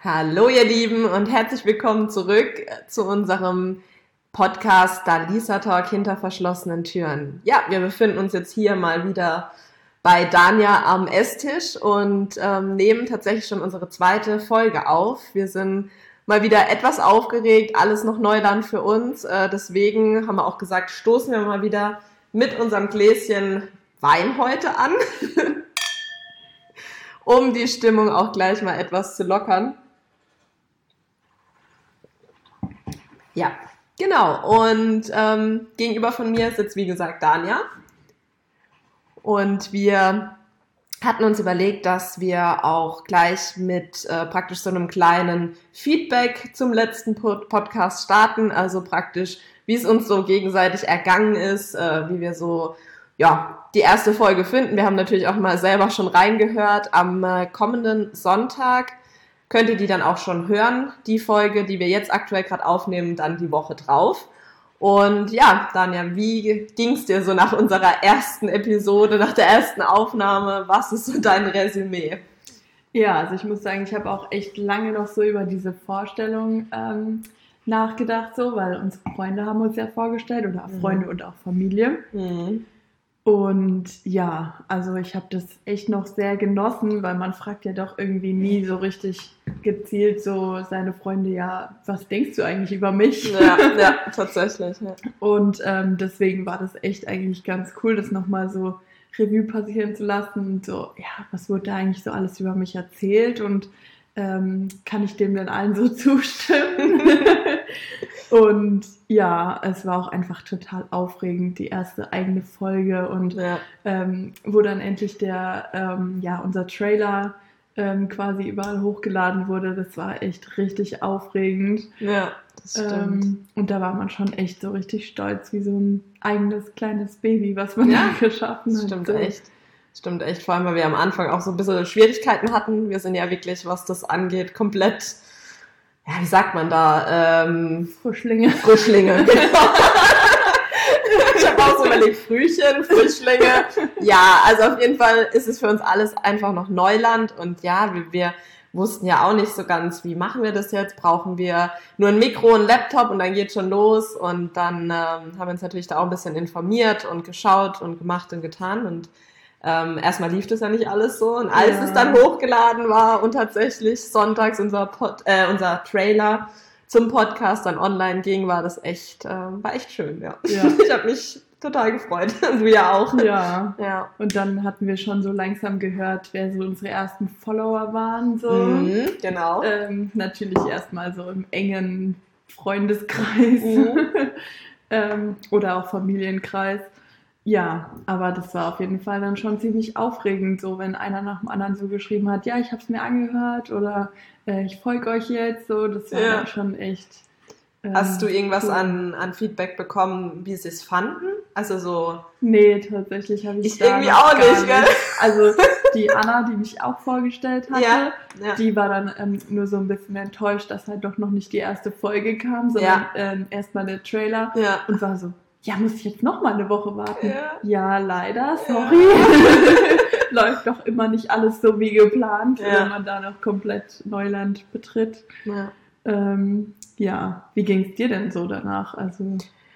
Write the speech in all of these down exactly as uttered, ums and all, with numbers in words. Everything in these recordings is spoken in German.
Hallo ihr Lieben und herzlich willkommen zurück zu unserem Podcast Dalisa Talk hinter verschlossenen Türen. Ja, wir befinden uns jetzt hier mal wieder bei Dania am Esstisch und ähm, nehmen tatsächlich schon unsere zweite Folge auf. Wir sind mal wieder etwas aufgeregt, alles noch Neuland für uns. Äh, deswegen haben wir auch gesagt, stoßen wir mal wieder mit unserem Gläschen Wein heute an, um die Stimmung auch gleich mal etwas zu lockern. Ja, genau. Und ähm, gegenüber von mir sitzt, wie gesagt, Dania. Und wir hatten uns überlegt, dass wir auch gleich mit äh, praktisch so einem kleinen Feedback zum letzten Pod- Podcast starten. Also praktisch, wie es uns so gegenseitig ergangen ist, äh, wie wir so ja die erste Folge finden. Wir haben natürlich auch mal selber schon reingehört. Am äh, kommenden Sonntag könnt ihr die dann auch schon hören, die Folge, die wir jetzt aktuell gerade aufnehmen, dann die Woche drauf. Und ja, Dania, wie ging's dir so nach unserer ersten Episode, nach der ersten Aufnahme? Was ist so dein Resümee? Ja, also ich muss sagen, ich habe auch echt lange noch so über diese Vorstellung ähm, nachgedacht, so, weil unsere Freunde haben uns ja vorgestellt, oder mhm. Freunde und auch Familie. Mhm. Und ja, also ich habe das echt noch sehr genossen, weil man fragt ja doch irgendwie nie so richtig gezielt so seine Freunde, ja, was denkst du eigentlich über mich? Ja, ja, tatsächlich. Ja. Und ähm, deswegen war das echt eigentlich ganz cool, das nochmal so Revue passieren zu lassen und so, ja, was wurde da eigentlich so alles über mich erzählt und ähm, kann ich dem denn allen so zustimmen? Und ja, es war auch einfach total aufregend, die erste eigene Folge und ja. ähm, wo dann endlich der, ähm, ja, unser Trailer ähm, quasi überall hochgeladen wurde, das war echt richtig aufregend. Ja, das stimmt. Ähm, und da war man schon echt so richtig stolz, wie so ein eigenes kleines Baby, was man ja, da geschaffen das hat. Stimmt so. echt. Stimmt echt, vor allem, weil wir am Anfang auch so ein bisschen Schwierigkeiten hatten. Wir sind ja wirklich, was das angeht, komplett, ja, wie sagt man da? Ähm, Frischlinge. Frischlinge, genau. Ich habe auch so überlegt, Frühchen, Frischlinge. Ja, also auf jeden Fall ist es für uns alles einfach noch Neuland. Und ja, wir, wir wussten ja auch nicht so ganz, wie machen wir das jetzt? Brauchen wir nur ein Mikro, ein Laptop und dann geht schon los. Und dann ähm, haben wir uns natürlich da auch ein bisschen informiert und geschaut und gemacht und getan. Und Ähm, erstmal lief das ja nicht alles so und als ja. es dann hochgeladen war und tatsächlich sonntags unser, Pod, äh, unser Trailer zum Podcast dann online ging, war das echt, äh, war echt schön, ja. ja. Ich habe mich total gefreut und du ja auch. Ja. ja, und dann hatten wir schon so langsam gehört, wer so unsere ersten Follower waren. So. Mhm, genau. Ähm, natürlich erstmal so im engen Freundeskreis mhm. ähm, oder auch Familienkreis. Ja, aber das war auf jeden Fall dann schon ziemlich aufregend, so wenn einer nach dem anderen so geschrieben hat, ja, ich habe es mir angehört oder äh, ich folge euch jetzt, so, das war ja. dann schon echt ähm, Hast du irgendwas cool. an, an Feedback bekommen, wie sie es fanden? Also so... Nee, tatsächlich habe ich Ich irgendwie auch nicht, gell? Also die Anna, die mich auch vorgestellt hatte, ja, ja. die war dann ähm, nur so ein bisschen enttäuscht, dass halt doch noch nicht die erste Folge kam, sondern ja. ähm, erstmal der Trailer ja. und war so, ja, muss ich jetzt noch mal eine Woche warten? Ja, ja leider, sorry. Ja. Läuft doch immer nicht alles so wie geplant, ja. wenn man da noch komplett Neuland betritt. Ja, ähm, ja. Wie ging es dir denn so danach? Also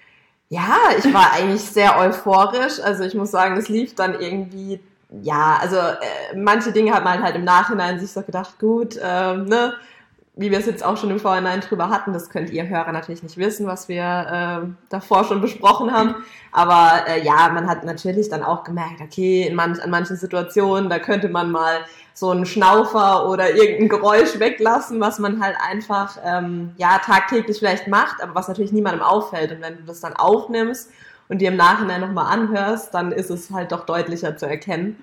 ja, ich war eigentlich sehr euphorisch. Also ich muss sagen, es lief dann irgendwie, ja, also äh, manche Dinge hat man halt im Nachhinein sich so gedacht, gut, äh, ne, wie wir es jetzt auch schon im Vorhinein drüber hatten, das könnt ihr Hörer natürlich nicht wissen, was wir äh, davor schon besprochen haben, aber äh, ja, man hat natürlich dann auch gemerkt, okay, in manch, an manchen Situationen, da könnte man mal so einen Schnaufer oder irgendein Geräusch weglassen, was man halt einfach ähm, ja tagtäglich vielleicht macht, aber was natürlich niemandem auffällt, und wenn du das dann aufnimmst und dir im Nachhinein nochmal anhörst, dann ist es halt doch deutlicher zu erkennen.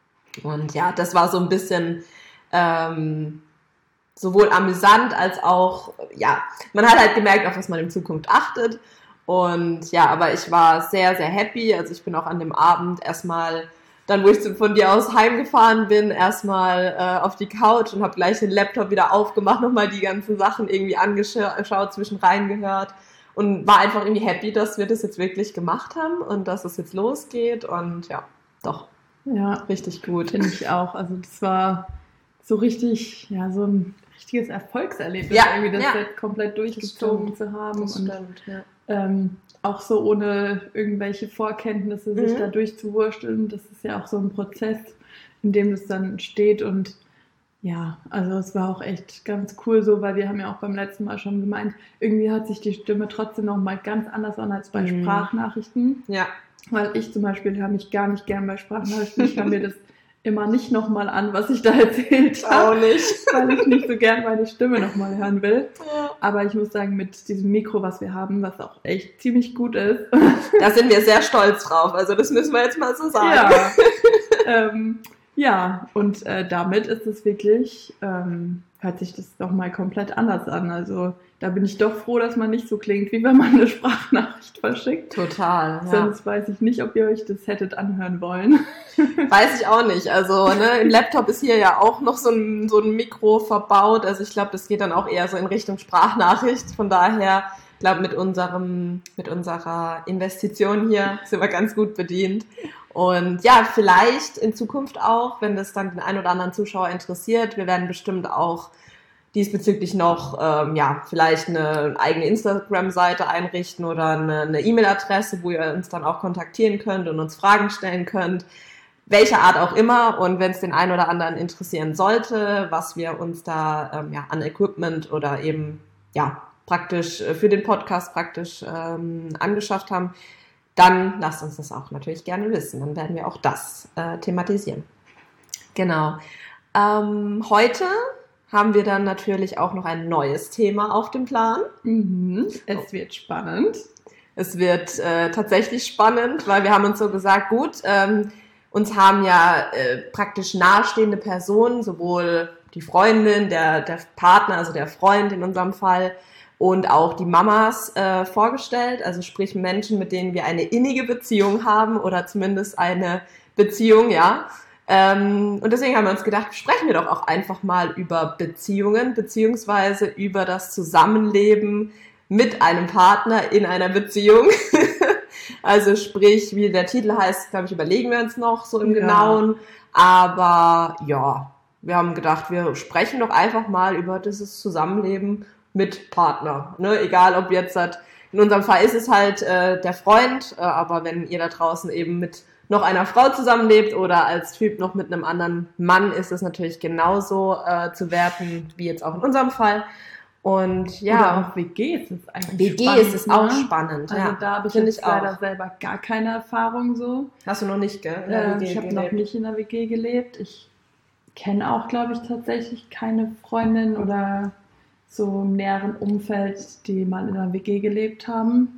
Und ja, das war so ein bisschen ähm, sowohl amüsant als auch, ja, man hat halt gemerkt, auf was man in Zukunft achtet. Und ja, aber ich war sehr, sehr happy. Also ich bin auch an dem Abend erstmal, dann wo ich von dir aus heimgefahren bin, erstmal äh, auf die Couch und habe gleich den Laptop wieder aufgemacht, nochmal die ganzen Sachen irgendwie angeschaut, zwischen reingehört und war einfach irgendwie happy, dass wir das jetzt wirklich gemacht haben und dass es jetzt losgeht. Und ja, doch, ja, richtig gut. Finde ich auch. Also das war so richtig, ja, so ein richtiges Erfolgserlebnis, ja, irgendwie das ja. jetzt komplett durchgezogen zu haben. Das und stimmt, ja. ähm, auch so ohne irgendwelche Vorkenntnisse sich Mhm. da durchzuwursteln. Das ist ja auch so ein Prozess, in dem das dann steht. Und ja, also es war auch echt ganz cool so, weil wir haben ja auch beim letzten Mal schon gemeint, irgendwie hört sich die Stimme trotzdem noch mal ganz anders an als bei Mhm. Sprachnachrichten. Ja. Weil ich zum Beispiel höre mich gar nicht gern bei Sprachnachrichten. Ich höre mir das immer nicht nochmal an, was ich da erzählt habe. Auch nicht. Weil ich nicht so gern meine Stimme nochmal hören will. Ja. Aber ich muss sagen, mit diesem Mikro, was wir haben, was auch echt ziemlich gut ist. Da sind wir sehr stolz drauf. Also das müssen wir jetzt mal so sagen. Ja, ähm, ja. und äh, damit ist es wirklich, ähm, hört sich das doch mal komplett anders an. Also da bin ich doch froh, dass man nicht so klingt, wie wenn man eine Sprachnachricht verschickt. Total, ja. Sonst weiß ich nicht, ob ihr euch das hättet anhören wollen. Weiß ich auch nicht. Also ne, im Laptop ist hier ja auch noch so ein, so ein Mikro verbaut. Also ich glaube, das geht dann auch eher so in Richtung Sprachnachricht. Von daher, ich glaube, mit unserem, mit unserer Investition hier sind wir ganz gut bedient. Und ja, vielleicht in Zukunft auch, wenn das dann den einen oder anderen Zuschauer interessiert. Wir werden bestimmt auch diesbezüglich noch, ähm, ja, vielleicht eine eigene Instagram-Seite einrichten oder eine, eine E-Mail-Adresse, wo ihr uns dann auch kontaktieren könnt und uns Fragen stellen könnt. Welcher Art auch immer. Und wenn es den einen oder anderen interessieren sollte, was wir uns da ähm, ja, an Equipment oder eben ja praktisch für den Podcast praktisch ähm, angeschafft haben, dann lasst uns das auch natürlich gerne wissen. Dann werden wir auch das äh, thematisieren. Genau. Ähm, heute haben wir dann natürlich auch noch ein neues Thema auf dem Plan. Mhm. Es wird spannend. Es wird äh, tatsächlich spannend, weil wir haben uns so gesagt, gut, ähm, uns haben ja äh, praktisch nahestehende Personen, sowohl die Freundin, der, der Partner, also der Freund in unserem Fall, und auch die Mamas äh, vorgestellt, also sprich Menschen, mit denen wir eine innige Beziehung haben oder zumindest eine Beziehung, ja. Ähm, und deswegen haben wir uns gedacht, sprechen wir doch auch einfach mal über Beziehungen, beziehungsweise über das Zusammenleben mit einem Partner in einer Beziehung. Also sprich, wie der Titel heißt, glaube ich, überlegen wir uns noch so im Ja. Genauen. Aber ja, wir haben gedacht, wir sprechen doch einfach mal über dieses Zusammenleben mit Partner. Ne? Egal, ob jetzt halt, in unserem Fall ist es halt äh, der Freund, äh, aber wenn ihr da draußen eben mit noch einer Frau zusammenlebt oder als Typ noch mit einem anderen Mann, ist es natürlich genauso äh, zu werten wie jetzt auch in unserem Fall. Und ja, Oder auch W Gs ist eigentlich W G spannend, ist es auch ne? spannend. Also ja, da habe ich finde jetzt ich auch. leider selber gar keine Erfahrung so. Hast du noch nicht, gell? in der Äh, W G ich habe gelebt? noch nicht in der W G gelebt. Ich kenne auch, glaube ich, tatsächlich keine Freundin oder so im näheren Umfeld, die mal in einer W G gelebt haben.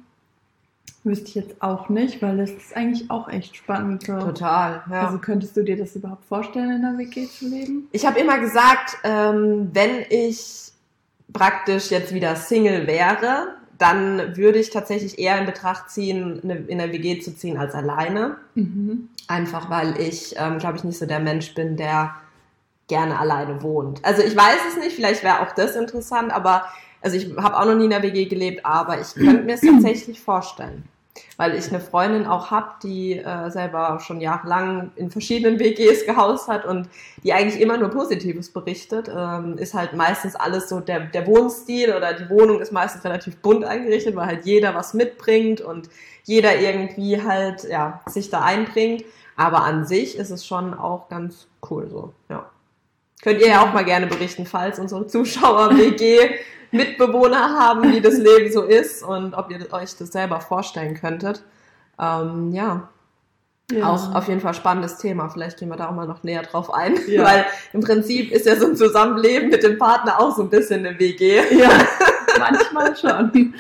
Wüsste ich jetzt auch nicht, weil das ist eigentlich auch echt spannend. So. Total, ja. Also könntest du dir das überhaupt vorstellen, in einer W G zu leben? Ich habe immer gesagt, ähm, wenn ich praktisch jetzt wieder Single wäre, dann würde ich tatsächlich eher in Betracht ziehen, eine, in der W G zu ziehen als alleine. Mhm. Einfach weil ich, ähm, glaube ich, nicht so der Mensch bin, der gerne alleine wohnt. Also ich weiß es nicht, vielleicht wäre auch das interessant, aber also ich habe auch noch nie in der W G gelebt, aber ich könnte mir es tatsächlich vorstellen. Weil ich eine Freundin auch habe, die äh, selber schon jahrelang in verschiedenen W Gs gehaust hat und die eigentlich immer nur Positives berichtet. Ähm, ist halt meistens alles so, der, der Wohnstil oder die Wohnung ist meistens relativ bunt eingerichtet, weil halt jeder was mitbringt und jeder irgendwie halt ja sich da einbringt. Aber an sich ist es schon auch ganz cool so, ja. Könnt ihr ja auch mal gerne berichten, falls unsere Zuschauer W G-Mitbewohner haben, wie das Leben so ist und ob ihr euch das selber vorstellen könntet. Ähm, ja. ja, auch auf jeden Fall spannendes Thema. Vielleicht gehen wir da auch mal noch näher drauf ein, ja. Weil im Prinzip ist ja so ein Zusammenleben mit dem Partner auch so ein bisschen eine W G. Ja, manchmal schon.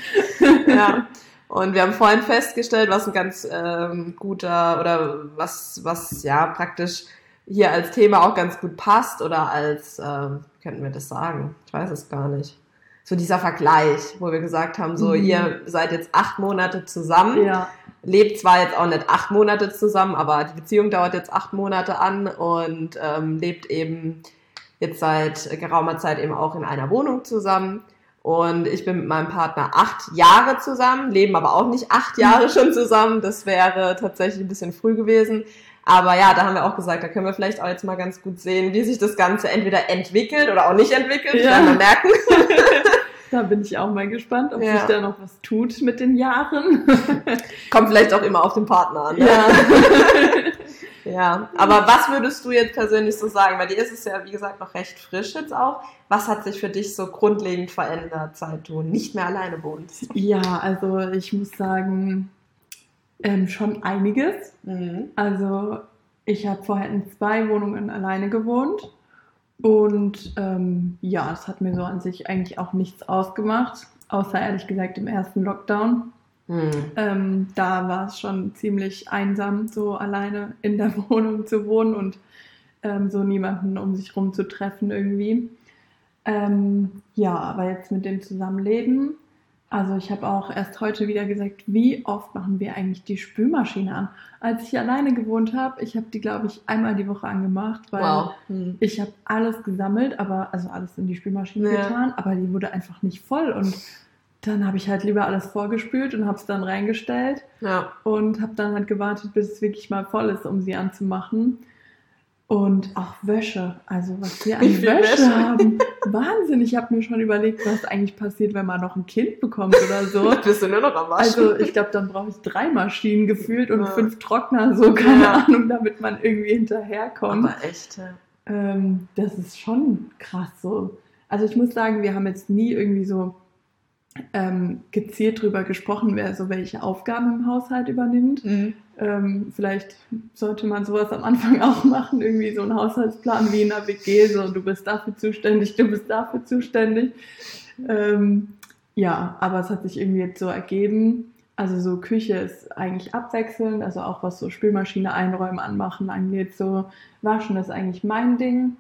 Ja. Und wir haben vorhin festgestellt, was ein ganz ähm, guter oder was, was ja praktisch hier als Thema auch ganz gut passt oder als, ähm, könnten wir das sagen? Ich weiß es gar nicht. So dieser Vergleich, wo wir gesagt haben, so mhm. ihr seid jetzt acht Monate zusammen, ja. lebt zwar jetzt auch nicht acht Monate zusammen, aber die Beziehung dauert jetzt acht Monate an und ähm, lebt eben jetzt seit geraumer Zeit eben auch in einer Wohnung zusammen. Und ich bin mit meinem Partner acht Jahre zusammen, leben aber auch nicht acht Jahre schon zusammen. Das wäre tatsächlich ein bisschen früh gewesen. Aber ja, da haben wir auch gesagt, da können wir vielleicht auch jetzt mal ganz gut sehen, wie sich das Ganze entweder entwickelt oder auch nicht entwickelt. Ja. Werden wir merken. Da bin ich auch mal gespannt, ob ja. sich da noch was tut mit den Jahren. Kommt vielleicht auch immer auf den Partner an. Ne? Ja. Ja, aber was würdest du jetzt persönlich so sagen? Bei dir ist es ja, wie gesagt, noch recht frisch jetzt auch. Was hat sich für dich so grundlegend verändert, seit du nicht mehr alleine wohnst? Ja, also ich muss sagen, ähm, schon einiges. Mhm. Also ich habe vorher in zwei Wohnungen alleine gewohnt und ähm, ja, es hat mir so an sich eigentlich auch nichts ausgemacht, außer ehrlich gesagt im ersten Lockdown. Mhm. Ähm, da war es schon ziemlich einsam, so alleine in der Wohnung zu wohnen und ähm, so niemanden um sich rum zu treffen irgendwie. Ähm, ja, aber jetzt mit dem Zusammenleben, also ich habe auch erst heute wieder gesagt, wie oft machen wir eigentlich die Spülmaschine an? Als ich alleine gewohnt habe, ich habe die, glaube ich, einmal die Woche angemacht, weil wow. hm. ich habe alles gesammelt, aber also alles in die Spülmaschine ja. getan, aber die wurde einfach nicht voll und dann habe ich halt lieber alles vorgespült und habe es dann reingestellt ja. und habe dann halt gewartet, bis es wirklich mal voll ist, um sie anzumachen. Und auch Wäsche, also was wir an Wäsche, Wäsche haben, Wahnsinn. Ich habe mir schon überlegt, was eigentlich passiert, wenn man noch ein Kind bekommt oder so. Bist du nur noch am Waschen? Also ich glaube, dann brauche ich drei Maschinen gefühlt und ja. fünf Trockner, so keine ja. Ahnung, damit man irgendwie hinterherkommt. Aber echt, ja. Ähm, das ist schon krass so. Also ich muss sagen, wir haben jetzt nie irgendwie so ähm, gezielt drüber gesprochen, wer so welche Aufgaben im Haushalt übernimmt. Mhm. Ähm, vielleicht sollte man sowas am Anfang auch machen, irgendwie so einen Haushaltsplan wie in einer W G, so du bist dafür zuständig, du bist dafür zuständig. Ähm, ja, aber es hat sich irgendwie jetzt so ergeben. Also so Küche ist eigentlich abwechselnd, also auch was so Spülmaschine einräumen, anmachen angeht, so Waschen ist eigentlich mein Ding.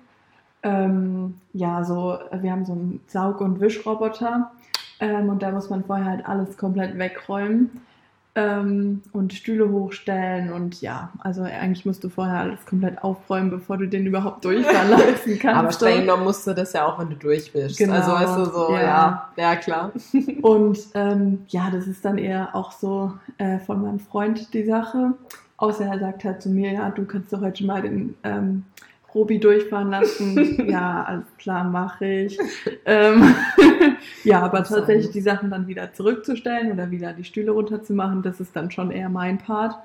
Ähm, ja, so wir haben so einen Saug- und Wischroboter. Ähm, und da muss man vorher halt alles komplett wegräumen ähm, und Stühle hochstellen und ja, also eigentlich musst du vorher alles komplett aufräumen, bevor du den überhaupt durchfahren lassen kannst. Aber streng genommen musst du das ja auch, wenn du durch bist. Genau, also weißt du, so, ja, ja, ja klar. Und ähm, ja, das ist dann eher auch so äh, von meinem Freund die Sache, außer er sagt halt zu mir, ja, du kannst doch heute mal den ähm, Robi durchfahren lassen. Ja, alles klar, mache ich. ähm, ja, aber tatsächlich die Sachen dann wieder zurückzustellen oder wieder die Stühle runterzumachen, das ist dann schon eher mein Part.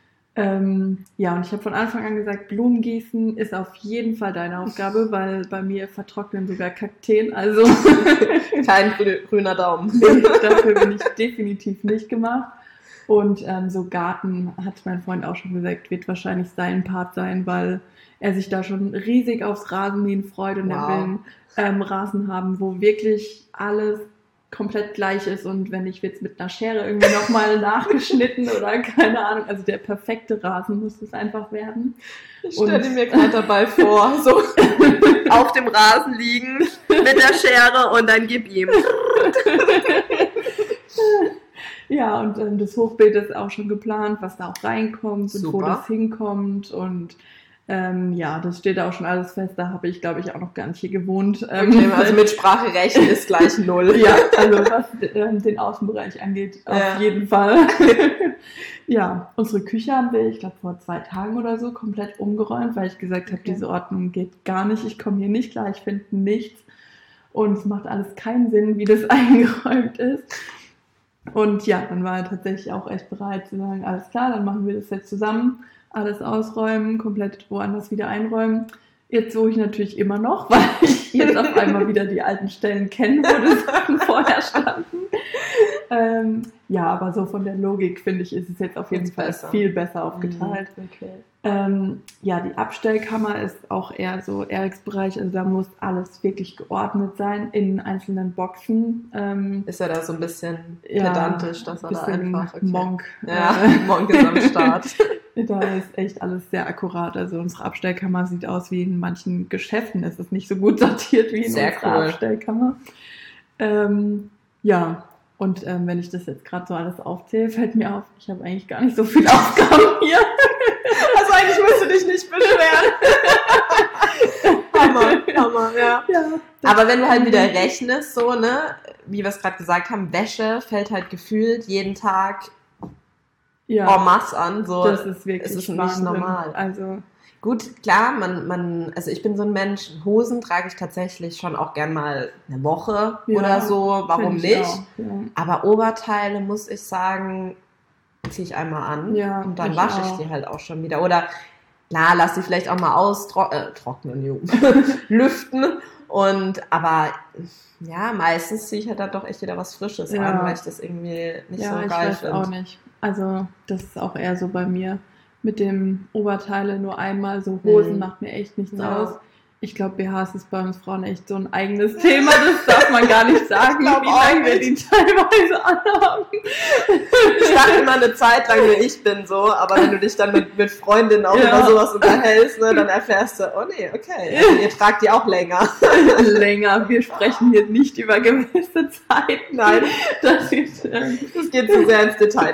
Ähm, ja, und ich habe von Anfang an gesagt, Blumen gießen ist auf jeden Fall deine Aufgabe, weil bei mir vertrocknen sogar Kakteen, also kein grüner Daumen. Dafür bin ich definitiv nicht gemacht. Und ähm, so Garten, hat mein Freund auch schon gesagt, wird wahrscheinlich sein Part sein, weil er sich da schon riesig aufs Rasenmähen freut und wow. er will einen ähm, Rasen haben, wo wirklich alles komplett gleich ist und wenn nicht, wird es mit einer Schere irgendwie nochmal nachgeschnitten oder keine Ahnung. Also der perfekte Rasen muss es einfach werden. Ich stelle mir gerade dabei vor, so auf dem Rasen liegen mit der Schere und dann gib ihm. Ja, und ähm, das Hochbeet ist auch schon geplant, was da auch reinkommt und super. Wo das hinkommt und ähm, ja, das steht auch schon alles fest, da habe ich, glaube ich, auch noch gar nicht hier gewohnt. Ähm, okay, also Mitspracherecht ist gleich null. Ja, also was ähm, den Außenbereich angeht, auf ja. jeden Fall. Ja, unsere Küche haben wir, ich glaube, vor zwei Tagen oder so komplett umgeräumt, weil ich gesagt habe, okay. diese Ordnung geht gar nicht, ich komme hier nicht klar, ich finde nichts und es macht alles keinen Sinn, wie das eingeräumt ist. Und ja, dann war er tatsächlich auch echt bereit zu sagen, alles klar, dann machen wir das jetzt zusammen, alles ausräumen, komplett woanders wieder einräumen. Jetzt suche ich natürlich immer noch, weil ich jetzt auf einmal wieder die alten Stellen kenne, wo die Sachen vorher standen. Ähm, ja, aber so von der Logik, finde ich, ist es jetzt auf jeden jetzt Fall besser. viel besser aufgeteilt. Okay. Ähm, ja, die Abstellkammer ist auch eher so Eriks Bereich, also da muss alles wirklich geordnet sein in einzelnen Boxen. Ähm, ist er da so ein bisschen ja, pedantisch, dass er da einfach... Okay. Monk. Ja, äh, Monk ist am Start. Da ist echt alles sehr akkurat. Also unsere Abstellkammer sieht aus wie in manchen Geschäften. Es ist nicht so gut sortiert wie in sehr unserer cool. Abstellkammer. Ähm, ja, und ähm, wenn ich das jetzt gerade so alles aufzähle, fällt mir auf, ich habe eigentlich gar nicht so viele Aufgaben hier. Also eigentlich musst du dich nicht beschweren. Hammer, Hammer, ja. ja Aber wenn du halt wieder rechnest, so, ne, wie wir es gerade gesagt haben, Wäsche fällt halt gefühlt jeden Tag ja. en masse an. So, das ist wirklich es ist nicht Wahnsinn. normal. Also gut, klar, man, man, also ich bin so ein Mensch, Hosen trage ich tatsächlich schon auch gern mal eine Woche ja, oder so, warum nicht? Auch, ja. Aber Oberteile, muss ich sagen, ziehe ich einmal an ja, und dann ich wasche auch. ich die halt auch schon wieder. Oder klar, lass sie vielleicht auch mal austrocknen, äh, lüften. Und aber ja, meistens ziehe ich halt dann doch echt wieder was Frisches ja. an, weil ich das irgendwie nicht ja, so ich geil weiß finde. auch nicht. Also das ist auch eher so bei mir. Mit dem Oberteile nur einmal, so Hosen Mhm. macht mir echt nichts Ja. aus. Ich glaube, B Hs ist bei uns Frauen echt so ein eigenes Thema, das darf man gar nicht sagen, wie lange wir die teilweise anhaben. Ich dachte immer eine Zeit lang, wie ich bin so, aber wenn du dich dann mit, mit Freundinnen auch ja. über sowas unterhältst, ne, dann erfährst du, oh nee, okay, also ihr tragt die auch länger. Länger, wir sprechen hier nicht über gewisse Zeiten. Nein, das, ist, äh, das geht zu sehr ins Detail.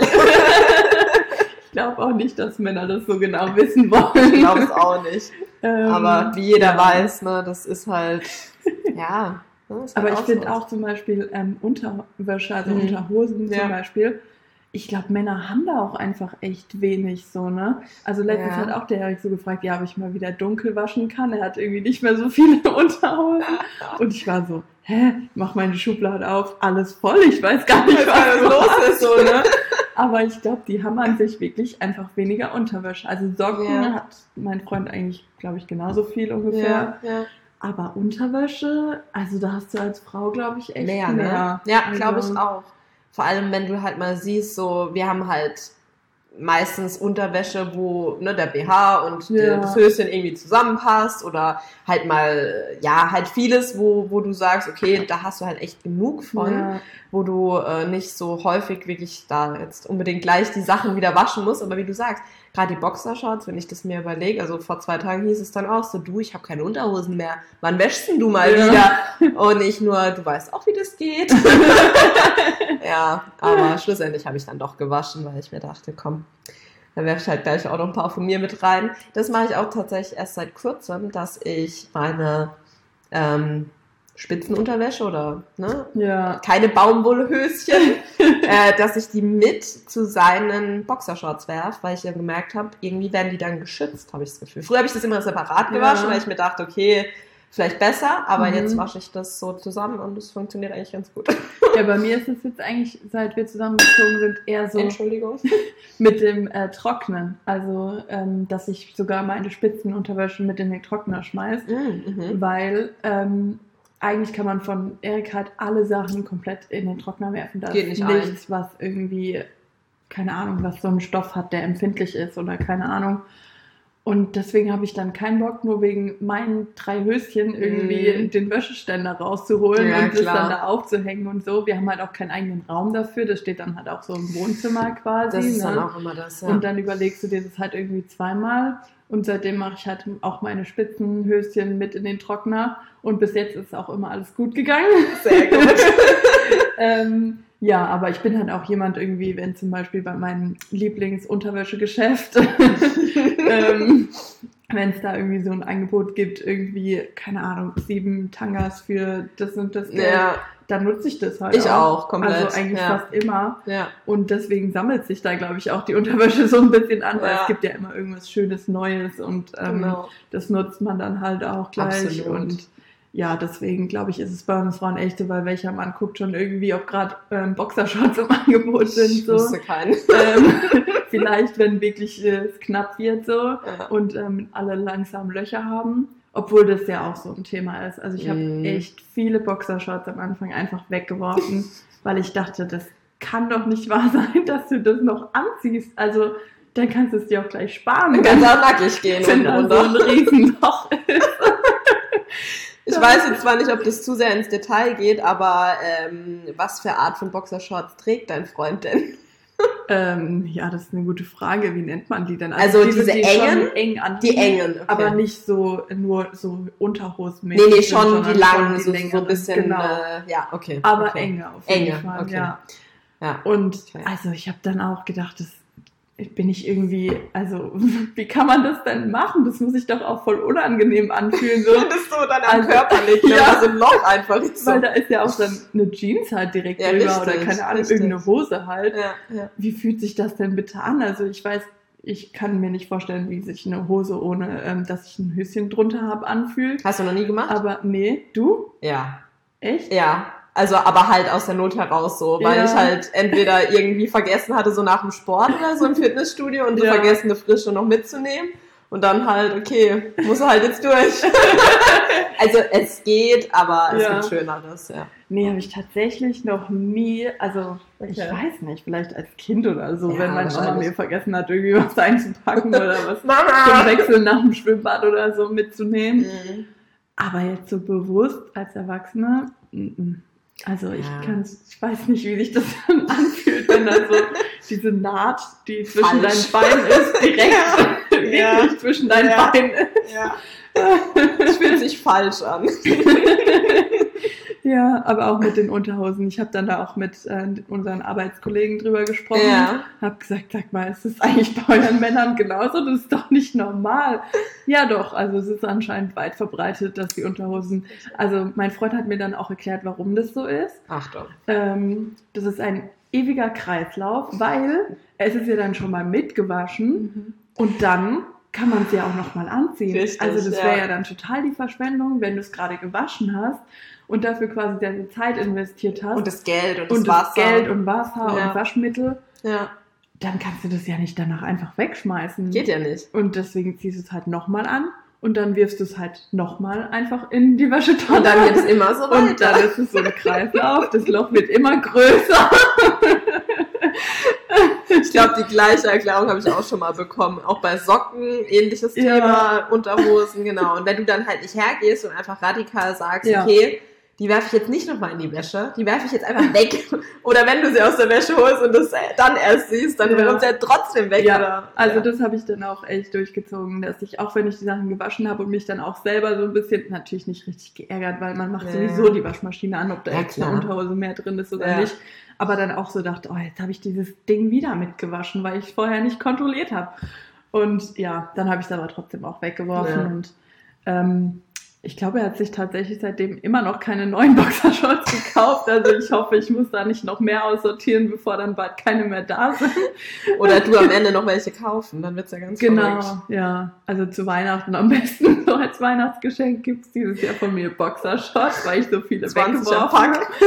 Ich glaube auch nicht, dass Männer das so genau wissen wollen. Ich glaube es auch nicht. Ähm, Aber wie jeder ja. weiß, ne, das ist halt, ja. Das ist halt Aber ich auch finde so. auch zum Beispiel ähm, Unterwäsche, also Mhm. Unterhosen Ja. zum Beispiel. Ich glaube, Männer haben da auch einfach echt wenig so, ne? Also letztens Ja. hat auch der Erik so gefragt, ja, ob ich mal wieder dunkel waschen kann. Er hat irgendwie nicht mehr so viele Unterhosen. Und ich war so, hä, mach meine Schublade auf, alles voll, ich weiß gar nicht, was los ist, so, ne? Aber ich glaube, die haben an sich wirklich einfach weniger Unterwäsche. Also Socken Ja. hat mein Freund eigentlich, glaube ich, genauso viel ungefähr. Ja, ja. Aber Unterwäsche, also da hast du als Frau, glaube ich, echt Mehr, mehr. ne? Ja, Also, glaube ich auch. Vor allem, wenn du halt mal siehst, so, wir haben halt meistens Unterwäsche, wo ne, der B H und Ja. der, das Höschen irgendwie zusammenpasst oder halt mal, ja, halt vieles, wo, wo du sagst, okay, da hast du halt echt genug von, Ja. wo du äh, nicht so häufig wirklich da jetzt unbedingt gleich die Sachen wieder waschen musst, aber wie du sagst, gerade die Boxershorts, wenn ich das mir überlege, also vor zwei Tagen hieß es dann auch so, du, ich habe keine Unterhosen mehr, wann wäschst denn du mal Ja. wieder? Und ich nur, du weißt auch, wie das geht. Ja, aber schlussendlich habe ich dann doch gewaschen, weil ich mir dachte, komm, da werfe ich halt gleich auch noch ein paar von mir mit rein. Das mache ich auch tatsächlich erst seit kurzem, dass ich meine ähm, Spitzenunterwäsche oder ne, Ja. keine Baumwollhöschen, äh, dass ich die mit zu seinen Boxershorts werfe, weil ich ja gemerkt habe, irgendwie werden die dann geschützt, habe ich das Gefühl. Früher habe ich das immer separat gewaschen, Ja. weil ich mir dachte, okay, vielleicht besser, aber Mhm. jetzt wasche ich das so zusammen und es funktioniert eigentlich ganz gut. Ja, bei mir ist es jetzt eigentlich, seit wir zusammengezogen sind, eher so Entschuldigung. mit dem äh, Trocknen. Also, ähm, dass ich sogar meine Spitzenunterwäsche mit in den Trockner schmeiße, Mhm. weil ähm, eigentlich kann man von Erik halt alle Sachen komplett in den Trockner werfen. Da Geht ist nicht nichts, was irgendwie, keine Ahnung, was so ein Stoff hat, der empfindlich ist oder keine Ahnung. Und deswegen habe ich dann keinen Bock, nur wegen meinen drei Höschen irgendwie Mhm. den Wäscheständer rauszuholen Ja, und das klar. dann da aufzuhängen und so. Wir haben halt auch keinen eigenen Raum dafür. Das steht dann halt auch so im Wohnzimmer quasi. Das ist ne? dann auch immer das, ja. Und dann überlegst du dir das halt irgendwie zweimal. Und seitdem mache ich halt auch meine Spitzenhöschen mit in den Trockner. Und bis jetzt ist auch immer alles gut gegangen. Sehr gut. ähm, ja, aber ich bin halt auch jemand irgendwie, wenn zum Beispiel bei meinem Lieblingsunterwäschegeschäft, ähm, wenn es da irgendwie so ein Angebot gibt, irgendwie, keine Ahnung, sieben Tangas für das und das Geld, Ja, dann nutze ich das halt ich auch, komplett. Also eigentlich ja. fast immer. Ja. Und deswegen sammelt sich da, glaube ich, auch die Unterwäsche so ein bisschen an, weil Ja. es gibt ja immer irgendwas Schönes, Neues und ähm, Genau. das nutzt man dann halt auch gleich. Absolut. Und ja, deswegen glaube ich, ist es bei uns Frauen echt so, weil welcher Mann guckt schon irgendwie, ob gerade ähm, Boxershorts im Angebot sind. Ich So. wusste keinen. ähm, vielleicht, wenn wirklich äh, es knapp wird so Ja. und ähm, alle langsam Löcher haben. Obwohl das ja auch so ein Thema ist. Also ich habe Mm. echt viele Boxershorts am Anfang einfach weggeworfen, weil ich dachte, das kann doch nicht wahr sein, dass du das noch anziehst. Also dann kannst du es dir auch gleich sparen. Du kannst auch nackig gehen. wenn da so ein Riesenloch ist. Ich weiß jetzt zwar nicht, ob das zu sehr ins Detail geht, aber ähm, was für Art von Boxershorts trägt dein Freund denn? Ähm, ja, das ist eine gute Frage. Wie nennt man die denn? Also die diese sind engen? schon eng an Die engen, okay. aber nicht so nur so Unterhosenmäßig. Nee, nee, schon sondern die langen, schon die so, so längeren. ein bisschen, Genau. äh, ja, okay. Aber okay. enge auf jeden Enge, Fall, okay. ja. Ja. Und Okay. also ich habe dann auch gedacht, das bin ich irgendwie, also wie kann man das denn machen? Das muss sich doch auch voll unangenehm anfühlen. So. Das ist so dann am also, Körper liegt, ja, so ein Loch einfach. So. Weil da ist ja auch dann eine Jeans halt direkt ja, drüber richtig, oder keine Ahnung, richtig. irgendeine Hose halt. Ja, ja. Wie fühlt sich das denn bitte an? Also ich weiß, ich kann mir nicht vorstellen, wie sich eine Hose ohne, ähm, dass ich ein Höschen drunter habe, anfühlt. Hast du noch nie gemacht? Aber nee, du? Ja. Echt? Ja. Also, aber halt aus der Not heraus so, weil ja. ich halt entweder irgendwie vergessen hatte, so nach dem Sport oder so im Fitnessstudio und so ja. vergessen, eine Frische noch mitzunehmen. Und dann halt, okay, muss halt jetzt durch. Also, es geht, aber es ja. gibt Schöneres, ja. Nee, habe ich tatsächlich noch nie, also okay. ich weiß nicht, vielleicht als Kind oder so, ja, wenn meine Mama mir vergessen hat, irgendwie was einzupacken oder was Mama! zum Wechsel nach dem Schwimmbad oder so mitzunehmen. Mhm. Aber jetzt so bewusst als Erwachsene, n-n. Also ich ja. kann, ich weiß nicht, wie sich das dann anfühlt, wenn dann so diese Naht, die zwischen Falsch. deinen Beinen ist, direkt wirklich ja. zwischen deinen ja. Beinen ist. Ja. Es fühlt sich falsch an. Ja, aber auch mit den Unterhosen. Ich habe dann da auch mit äh, unseren Arbeitskollegen drüber gesprochen. Ja. Habe gesagt, sag mal, ist das eigentlich bei euren Männern genauso? Das ist doch nicht normal. Ja doch, also es ist anscheinend weit verbreitet, dass die Unterhosen... Also mein Freund hat mir dann auch erklärt, warum das so ist. Achtung. Ähm, das ist ein ewiger Kreislauf, weil es ist ja dann schon mal mitgewaschen mhm. und dann kann man es ja auch nochmal anziehen. Richtig, also das wäre ja. ja dann total die Verschwendung, wenn du es gerade gewaschen hast und dafür quasi deine Zeit investiert hast. Und das Geld und das und Wasser. das Geld und Wasser ja. und Waschmittel. Ja. Dann kannst du das ja nicht danach einfach wegschmeißen. Geht ja nicht. Und deswegen ziehst du es halt nochmal an und dann wirfst du es halt nochmal einfach in die Waschetonne. Und dann wird es immer so weiter. Und dann ist es so ein Kreislauf. Das Loch wird immer größer. Ich glaube, die gleiche Erklärung habe ich auch schon mal bekommen. Auch bei Socken, ähnliches Thema, ja. Unterhosen, genau. Und wenn du dann halt nicht hergehst und einfach radikal sagst, ja. okay, die werfe ich jetzt nicht nochmal in die Wäsche, die werfe ich jetzt einfach weg. Oder wenn du sie aus der Wäsche holst und das dann erst siehst, dann ja. kommt sie ja trotzdem weg. Ja. Oder? Also ja. das habe ich dann auch echt durchgezogen, dass ich, auch wenn ich die Sachen gewaschen habe und mich dann auch selber so ein bisschen, natürlich nicht richtig geärgert, weil man macht ja. sowieso die Waschmaschine an, ob da ja, jetzt eine Unterhose mehr drin ist oder ja. nicht. Aber dann auch so dachte, oh, jetzt habe ich dieses Ding wieder mitgewaschen, weil ich vorher nicht kontrolliert habe. Und ja, dann habe ich es aber trotzdem auch weggeworfen. Ja. Und ähm, ich glaube, er hat sich tatsächlich seitdem immer noch keine neuen Boxershorts gekauft. Also ich hoffe, ich muss da nicht noch mehr aussortieren, bevor dann bald keine mehr da sind. Oder du am Ende noch welche kaufen, dann wird's ja ganz Genau, verrückt. Ja. Also zu Weihnachten am besten. So als Weihnachtsgeschenk gibt's dieses Jahr von mir Boxershorts, weil ich so viele weggeworfen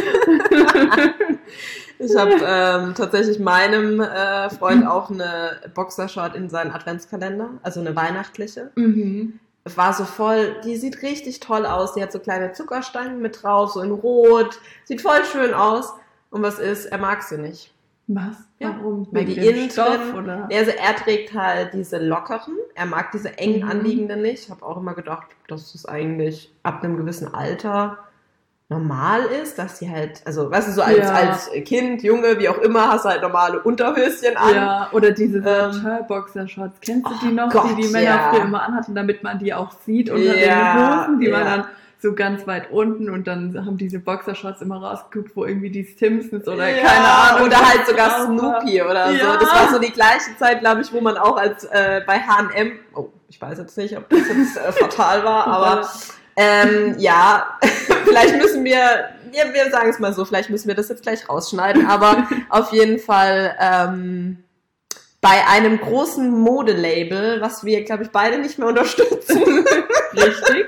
habe. Ich habe ähm, tatsächlich meinem äh, Freund auch eine Boxershort in seinen Adventskalender, also eine weihnachtliche. Mhm. War so voll, die sieht richtig toll aus, die hat so kleine Zuckerstangen mit drauf, so in Rot, sieht voll schön aus. Und was ist, er mag sie nicht. Was? Ja. Warum? Weil die innen drin, oder? Also er trägt halt diese lockeren, er mag diese eng mhm. anliegenden nicht. Ich habe auch immer gedacht, dass das eigentlich ab einem gewissen Alter normal ist, dass die halt, also weißt du, so als, ja. als Kind, Junge, wie auch immer, hast du halt normale Unterhöschen an. Ja, oder diese ähm, Boxershorts. Kennst du die oh noch, Gott, die die Männer ja. früher immer anhatten, damit man die auch sieht unter ja, den Hosen, die ja. waren dann so ganz weit unten und dann haben diese Boxershorts immer rausgeguckt, wo irgendwie die Simpsons oder ja, keine Ahnung. Oder halt sogar Snoopy oder ja. so. Das war so die gleiche Zeit, glaube ich, wo man auch als äh, bei H und M, oh, ich weiß jetzt nicht, ob das jetzt äh, fatal war, aber ähm, ja, vielleicht müssen wir, wir, wir sagen es mal so, vielleicht müssen wir das jetzt gleich rausschneiden, aber auf jeden Fall ähm, bei einem großen Modelabel, was wir, glaube ich, beide nicht mehr unterstützen. Richtig.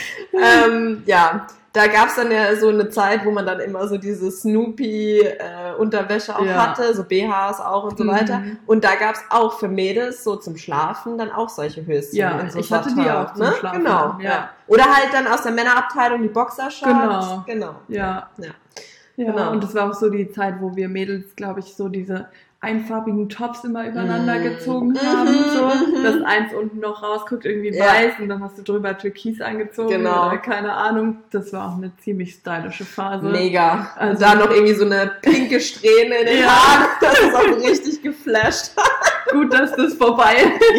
ähm, ja, da gab es dann ja so eine Zeit, wo man dann immer so diese Snoopy-Unterwäsche äh, auch ja. hatte, so B Hs auch und so mhm. weiter. Und da gab es auch für Mädels so zum Schlafen dann auch solche Höschen. Ja, in so ich hatte die auch zum ne? Schlafen. Genau, ja. ja. Oder halt dann aus der Männerabteilung die Boxershorts. Genau. Genau. Ja. Ja. Ja, Genau. und das war auch so die Zeit, wo wir Mädels, glaube ich, so diese einfarbigen Tops immer übereinander Mm. gezogen Mhm, haben, so, mhm. dass eins unten noch rausguckt, irgendwie Ja. weiß und dann hast du drüber Türkis angezogen Genau. oder keine Ahnung. Das war auch eine ziemlich stylische Phase. Mega. Also- Und da noch irgendwie so eine pinke Strähne in den Ja. Haaren. Das ist auch richtig geflasht. Gut, dass das vorbei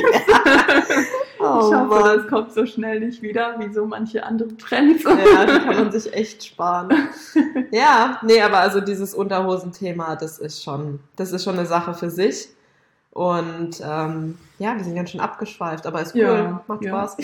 ist. Oh, ich hoffe, Mann. das kommt so schnell nicht wieder, wie so manche andere Trends. Ja, die kann man sich echt sparen. Ja, nee, aber also dieses Unterhosenthema, das ist schon, das ist schon eine Sache für sich. Und ähm, ja, wir sind ganz schön abgeschweift, aber ist cool, Ja, macht ja. Spaß.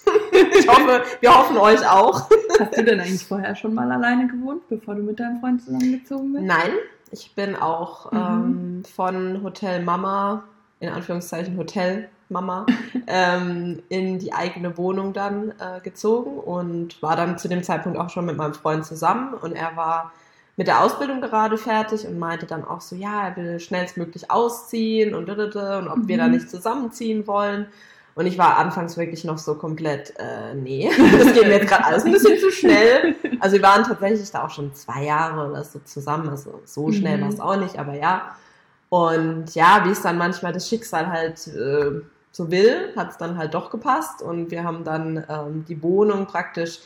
Ich hoffe, wir hoffen euch auch. Hast du denn eigentlich vorher schon mal alleine gewohnt, bevor du mit deinem Freund zusammengezogen bist? Nein, ich bin auch Mhm. ähm, von Hotel Mama, in Anführungszeichen Hotel Mama, ähm, in die eigene Wohnung dann äh, gezogen und war dann zu dem Zeitpunkt auch schon mit meinem Freund zusammen und er war mit der Ausbildung gerade fertig und meinte dann auch so, ja, er will schnellstmöglich ausziehen und, und ob wir da Mhm. nicht zusammenziehen wollen. Und ich war anfangs wirklich noch so komplett, äh, nee, das geht mir jetzt gerade alles ein bisschen zu schnell. Also wir waren tatsächlich da auch schon zwei Jahre oder so zusammen, also so schnell Mhm. war es auch nicht, aber ja. Und ja, wie es dann manchmal das Schicksal halt äh, so will, hat es dann halt doch gepasst und wir haben dann ähm, die Wohnung praktisch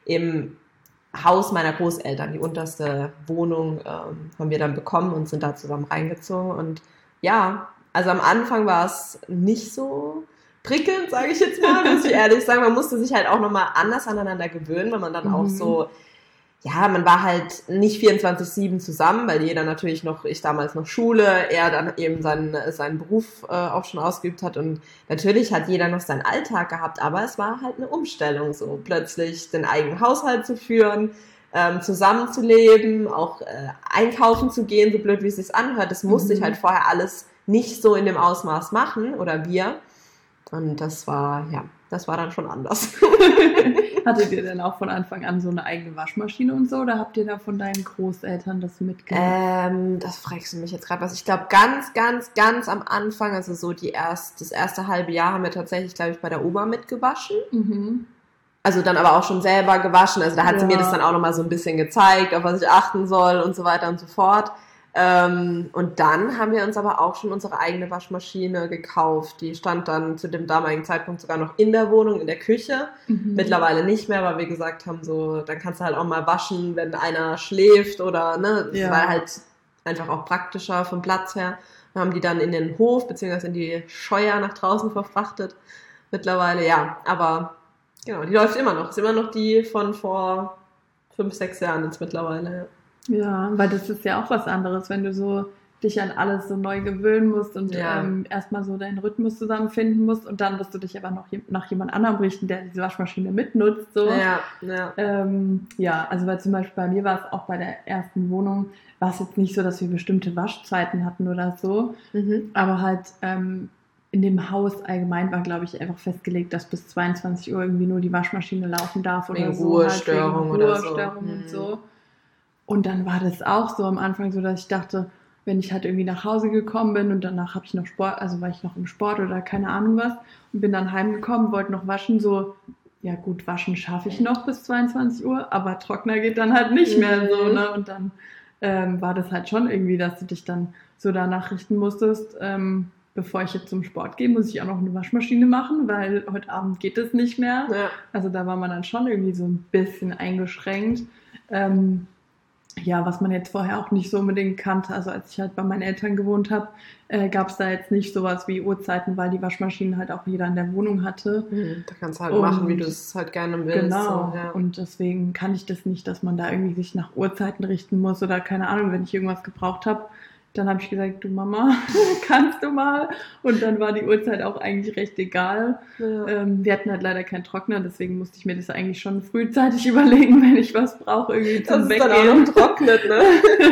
im Haus meiner Großeltern, die unterste Wohnung, ähm, haben wir dann bekommen und sind da zusammen reingezogen. Und ja, also am Anfang war es nicht so prickelnd, sage ich jetzt mal, muss ich ehrlich sagen. Man musste sich halt auch nochmal anders aneinander gewöhnen, weil man dann auch Mhm. so, ja, man war halt nicht vierundzwanzig sieben zusammen, weil jeder natürlich noch, ich damals noch Schule, er dann eben seinen, seinen Beruf äh, auch schon ausgeübt hat und natürlich hat jeder noch seinen Alltag gehabt, aber es war halt eine Umstellung, so plötzlich den eigenen Haushalt zu führen, ähm, zusammenzuleben, auch äh, einkaufen zu gehen, so blöd wie es sich anhört, das musste Mhm. ich halt vorher alles nicht so in dem Ausmaß machen oder wir und das war, ja, das war dann schon anders. Hattet ihr denn auch von Anfang an so eine eigene Waschmaschine und so oder habt ihr da von deinen Großeltern das mitgenommen? Ähm, das fragst du mich jetzt gerade was. Ich glaube, ganz, ganz, ganz am Anfang, also so die erst, das erste halbe Jahr haben wir tatsächlich, glaube ich, bei der Oma mitgewaschen. Mhm. Also dann aber auch schon selber gewaschen. Also da hat sie Ja. mir das dann auch nochmal so ein bisschen gezeigt, auf was ich achten soll und so weiter und so fort. Ähm, und dann haben wir uns aber auch schon unsere eigene Waschmaschine gekauft. Die stand dann zu dem damaligen Zeitpunkt sogar noch in der Wohnung, in der Küche. Mhm. Mittlerweile nicht mehr, weil wir gesagt haben, so, dann kannst du halt auch mal waschen, wenn einer schläft oder, ne, das Ja. war halt einfach auch praktischer vom Platz her. Wir haben die dann in den Hof, beziehungsweise in die Scheuer nach draußen verfrachtet. Mittlerweile, ja, aber genau, die läuft immer noch. Ist immer noch die von vor fünf, sechs Jahren jetzt mittlerweile, ja. Ja, weil das ist ja auch was anderes, wenn du so dich an alles so neu gewöhnen musst und Ja. ähm, erstmal so deinen Rhythmus zusammenfinden musst und dann wirst du dich aber noch je- nach jemand anderem richten, der diese Waschmaschine mitnutzt. So. Ja, ja. Ähm, ja, also weil zum Beispiel bei mir war es auch bei der ersten Wohnung, war es jetzt nicht so, dass wir bestimmte Waschzeiten hatten oder so, Mhm. aber halt ähm, in dem Haus allgemein war, glaube ich, einfach festgelegt, dass bis zweiundzwanzig Uhr irgendwie nur die Waschmaschine laufen darf oder Wegen so. Ruhestörung halt wegen oder so. Ruhestörung Mhm. und so. Und dann war das auch so am Anfang so, dass ich dachte, wenn ich halt irgendwie nach Hause gekommen bin und danach habe ich noch Sport, also war ich noch im Sport oder keine Ahnung was und bin dann heimgekommen, wollte noch waschen, so, ja gut, waschen schaffe ich noch bis zweiundzwanzig Uhr, aber Trockner geht dann halt nicht mehr so, Mhm. ne? Und dann ähm, war das halt schon irgendwie, dass du dich dann so danach richten musstest, ähm, bevor ich jetzt zum Sport gehe, muss ich auch noch eine Waschmaschine machen, weil heute Abend geht es nicht mehr. Ja. Also da war man dann schon irgendwie so ein bisschen eingeschränkt. Ähm, ja, was man jetzt vorher auch nicht so unbedingt kannte. Also als ich halt bei meinen Eltern gewohnt habe, äh, gab es da jetzt nicht sowas wie Uhrzeiten, weil die Waschmaschinen halt auch jeder in der Wohnung hatte. Mhm. Da kannst du halt Und- machen, wie du es halt gerne willst. Genau. So, ja. Und deswegen kann ich das nicht, dass man da irgendwie sich nach Uhrzeiten richten muss oder keine Ahnung, wenn ich irgendwas gebraucht habe. Dann habe ich gesagt, du Mama, kannst du mal? Und dann war die Uhrzeit auch eigentlich recht egal. Ja. Ähm, wir hatten halt leider keinen Trockner, deswegen musste ich mir das eigentlich schon frühzeitig überlegen, wenn ich was brauche, irgendwie zum Das ist dann auch Weggehen. noch trocknet, ne?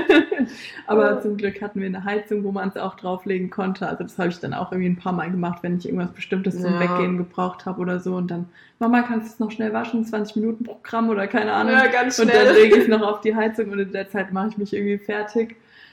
Aber Ja. zum Glück hatten wir eine Heizung, wo man es auch drauflegen konnte. Also das habe ich dann auch irgendwie ein paar Mal gemacht, wenn ich irgendwas Bestimmtes zum Ja. Weggehen gebraucht habe oder so. Und dann, Mama, kannst du es noch schnell waschen? zwanzig Minuten Programm oder keine Ahnung. Ja, ganz Und schnell. dann lege ich es noch auf die Heizung und in der Zeit mache ich mich irgendwie fertig.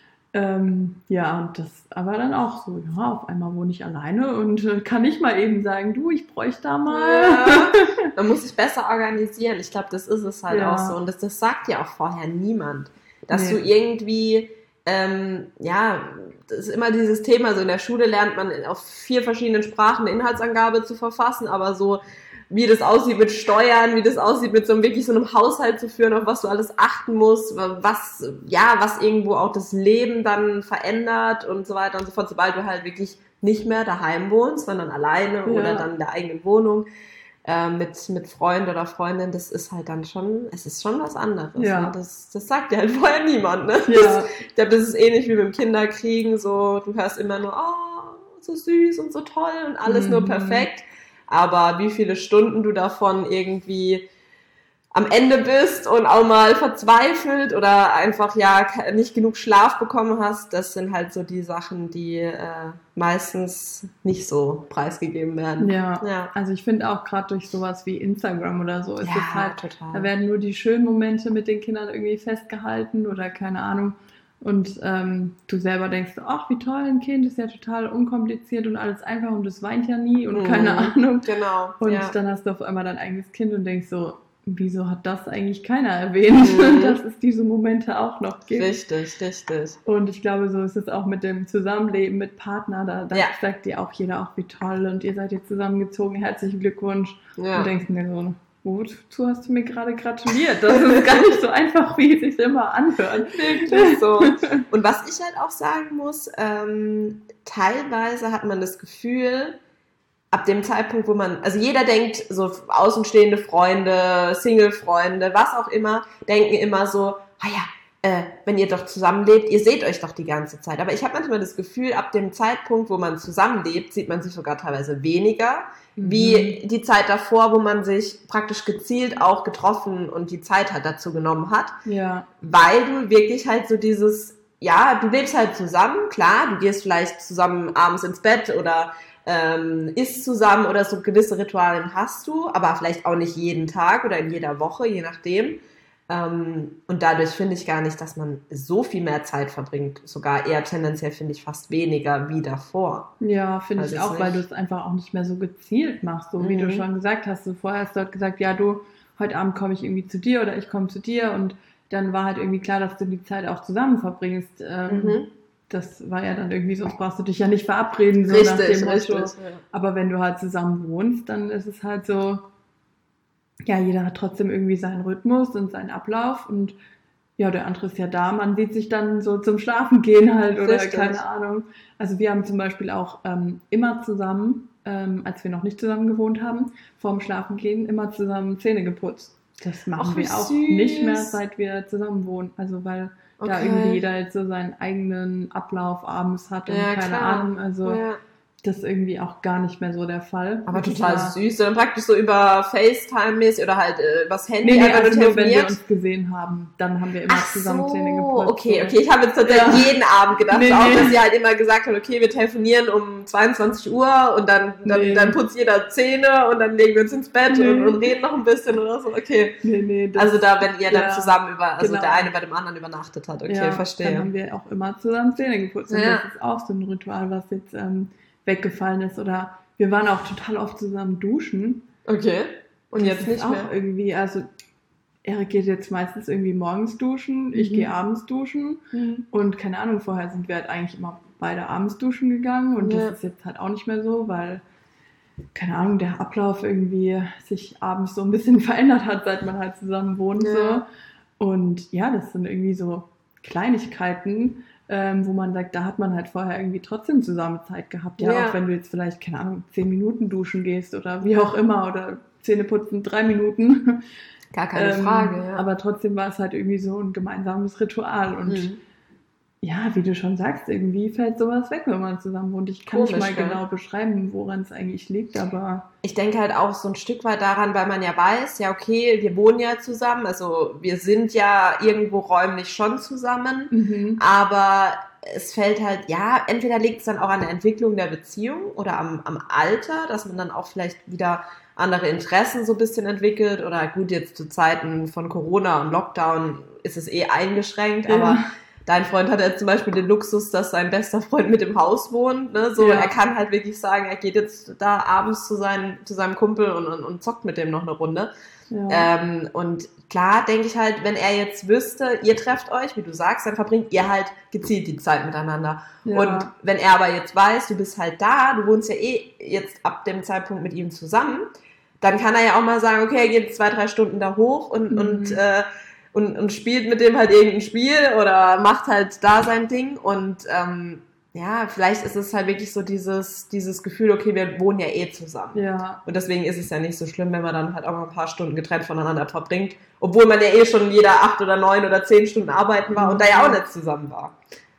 Ähm, ja, und das aber dann auch so, ja, auf einmal wohne ich alleine und äh, kann nicht mal eben sagen, du, ich bräuchte da mal. Ja. Man muss sich besser organisieren. Ich glaube, das ist es halt Ja. auch so. Und das, das sagt ja auch vorher niemand. Dass Nee. du irgendwie, ähm, ja, das ist immer dieses Thema, so in der Schule lernt man auf vier verschiedenen Sprachen eine Inhaltsangabe zu verfassen, aber so wie das aussieht mit Steuern, wie das aussieht mit so einem wirklich so einem Haushalt zu führen, auf was du alles achten musst, was, ja, was irgendwo auch das Leben dann verändert und so weiter und so fort, sobald du halt wirklich nicht mehr daheim wohnst, sondern alleine Ja. oder dann in der eigenen Wohnung äh, mit, mit Freund oder Freundin, das ist halt dann schon, es ist schon was anderes. Ja. Ne? Das, das sagt dir halt vorher niemand, ne? Ja. Das, ich glaube, das ist ähnlich wie mit dem Kinderkriegen, so, du hörst immer nur, oh, so süß und so toll und alles Mhm. nur perfekt. Aber wie viele Stunden du davon irgendwie am Ende bist und auch mal verzweifelt oder einfach ja ke- nicht genug Schlaf bekommen hast, das sind halt so die Sachen, die äh, meistens nicht so preisgegeben werden. Ja, Ja. also ich finde auch gerade durch sowas wie Instagram oder so ist Ja, es halt, total. da werden nur die schönen Momente mit den Kindern irgendwie festgehalten oder keine Ahnung. Und ähm, du selber denkst, ach wie toll, ein Kind ist ja total unkompliziert und alles einfach und es weint ja nie und keine Mhm. Ahnung. Genau. Und ja. dann hast du auf einmal dein eigenes Kind und denkst so, wieso hat das eigentlich keiner erwähnt, Mhm. dass es diese Momente auch noch gibt. Richtig, richtig. Und ich glaube, so ist es auch mit dem Zusammenleben mit Partner. Da, da Ja. sagt dir auch jeder, auch wie toll und ihr seid jetzt zusammengezogen, herzlichen Glückwunsch. Ja. Und denkst mir so, wozu hast du mir gerade gratuliert? Das ist gar nicht so einfach, wie es sich immer anhört. Wirklich so. Und was ich halt auch sagen muss, ähm, teilweise hat man das Gefühl, ab dem Zeitpunkt, wo man, also jeder denkt, so außenstehende Freunde, Single-Freunde, was auch immer, denken immer so, ah ja, äh, wenn ihr doch zusammenlebt, ihr seht euch doch die ganze Zeit. Aber ich habe manchmal das Gefühl, ab dem Zeitpunkt, wo man zusammenlebt, sieht man sich sogar teilweise weniger, Mhm. wie die Zeit davor, wo man sich praktisch gezielt auch getroffen und die Zeit halt dazu genommen hat. Ja, Weil du wirklich halt so dieses, ja, du lebst halt zusammen, klar, du gehst vielleicht zusammen abends ins Bett oder ähm, isst zusammen oder so gewisse Ritualien hast du, aber vielleicht auch nicht jeden Tag oder in jeder Woche, je nachdem. Ähm, und dadurch finde ich gar nicht, dass man so viel mehr Zeit verbringt, sogar eher tendenziell finde ich fast weniger wie davor. ja, finde Also ich es auch, weil nicht- du es einfach auch nicht mehr so gezielt machst, so wie Mhm. du schon gesagt hast. Du vorher hast dort gesagt, ja, du, heute Abend komme ich irgendwie zu dir oder ich komme zu dir und dann war halt irgendwie klar, dass du die Zeit auch zusammen verbringst. Ähm, Mhm. Das war ja dann irgendwie, sonst brauchst du dich ja nicht verabreden, so nach Richtig, dem richtig. Motto. Ja. Aber wenn du halt zusammen wohnst, dann ist es halt so, ja, jeder hat trotzdem irgendwie seinen Rhythmus und seinen Ablauf und ja, der andere ist ja da, man sieht sich dann so zum Schlafen gehen halt oder Richtig. keine Ahnung. Also wir haben zum Beispiel auch ähm, immer zusammen, ähm, als wir noch nicht zusammen gewohnt haben, vorm Schlafen gehen, immer zusammen Zähne geputzt. Das machen Ach, wie wir auch süß. nicht mehr, seit wir zusammen wohnen. Also weil da Okay. irgendwie jeder jetzt so seinen eigenen Ablauf abends hat und Ja, keine klar. Ahnung. Also Ja. das ist irgendwie auch gar nicht mehr so der Fall. Aber Das total war- süß. Dann praktisch so über FaceTime-mäßig oder halt äh, was Handy Nee, nee, einfach also nur nur wenn wir telefoniert. uns gesehen haben, dann haben wir immer Ach zusammen so, Zähne geputzt. okay, so. okay. Ich habe jetzt tatsächlich Ja. jeden Abend gedacht, Nee, auch nee. dass sie halt immer gesagt haben, okay, wir telefonieren um zweiundzwanzig Uhr und dann, dann, Nee. dann putzt jeder Zähne und dann legen wir uns ins Bett Nee. und, und reden noch ein bisschen oder so. Okay. Nee, nee, das, Also da, wenn ihr dann ja, zusammen über, also genau. der eine bei dem anderen übernachtet hat. Okay, ja, verstehe. dann haben wir auch immer zusammen Zähne geputzt. Und Ja. das ist auch so ein Ritual, was jetzt ähm, weggefallen ist. Oder wir waren auch total oft zusammen duschen. Okay. Und Das jetzt ist nicht auch mehr. irgendwie, also Erik geht jetzt meistens irgendwie morgens duschen, ich Mhm. gehe abends duschen. Mhm. Und keine Ahnung, vorher sind wir halt eigentlich immer beide abends duschen gegangen. Und Ja. das ist jetzt halt auch nicht mehr so, weil, keine Ahnung, der Ablauf irgendwie sich abends so ein bisschen verändert hat, seit man halt zusammen wohnt. Ja. So. Und ja, das sind irgendwie so Kleinigkeiten, ähm, wo man sagt, da hat man halt vorher irgendwie trotzdem zusammen Zeit gehabt. Ja, Ja. auch wenn du jetzt vielleicht, keine Ahnung, zehn Minuten duschen gehst oder wie auch immer oder Zähne putzen, drei Minuten. Gar keine Ähm, Frage, ja. Aber trotzdem war es halt irgendwie so ein gemeinsames Ritual. Und Mhm. ja, wie du schon sagst, irgendwie fällt sowas weg, wenn man zusammen wohnt. Ich kann nicht Komisch, mal gell? genau beschreiben, woran es eigentlich liegt, aber Ich denke halt auch so ein Stück weit daran, weil man ja weiß, ja okay, wir wohnen ja zusammen, also wir sind ja irgendwo räumlich schon zusammen, mhm. aber es fällt halt, ja, entweder liegt es dann auch an der Entwicklung der Beziehung oder am, am Alter, dass man dann auch vielleicht wieder andere Interessen so ein bisschen entwickelt oder gut, jetzt zu Zeiten von Corona und Lockdown ist es eh eingeschränkt, aber Ja. dein Freund hat ja zum Beispiel den Luxus, dass sein bester Freund mit im Haus wohnt. Ne? So, Ja. er kann halt wirklich sagen, er geht jetzt da abends zu, seinen, zu seinem Kumpel und, und, und zockt mit dem noch eine Runde. Ja. Ähm, und klar denke ich halt, wenn er jetzt wüsste, ihr trefft euch, wie du sagst, dann verbringt ihr halt gezielt die Zeit miteinander. Ja. Und wenn er aber jetzt weiß, du bist halt da, du wohnst ja eh jetzt ab dem Zeitpunkt mit ihm zusammen, dann kann er ja auch mal sagen, okay, er geht zwei, drei Stunden da hoch und, Mhm. und äh, Und, und spielt mit dem halt irgendein Spiel oder macht halt da sein Ding und ähm, ja, vielleicht ist es halt wirklich so dieses, dieses Gefühl, okay, wir wohnen ja eh zusammen. Ja. Und deswegen ist es ja nicht so schlimm, wenn man dann halt auch mal ein paar Stunden getrennt voneinander verbringt, obwohl man ja eh schon jeder acht oder neun oder zehn Stunden arbeiten war und da ja auch nicht zusammen war.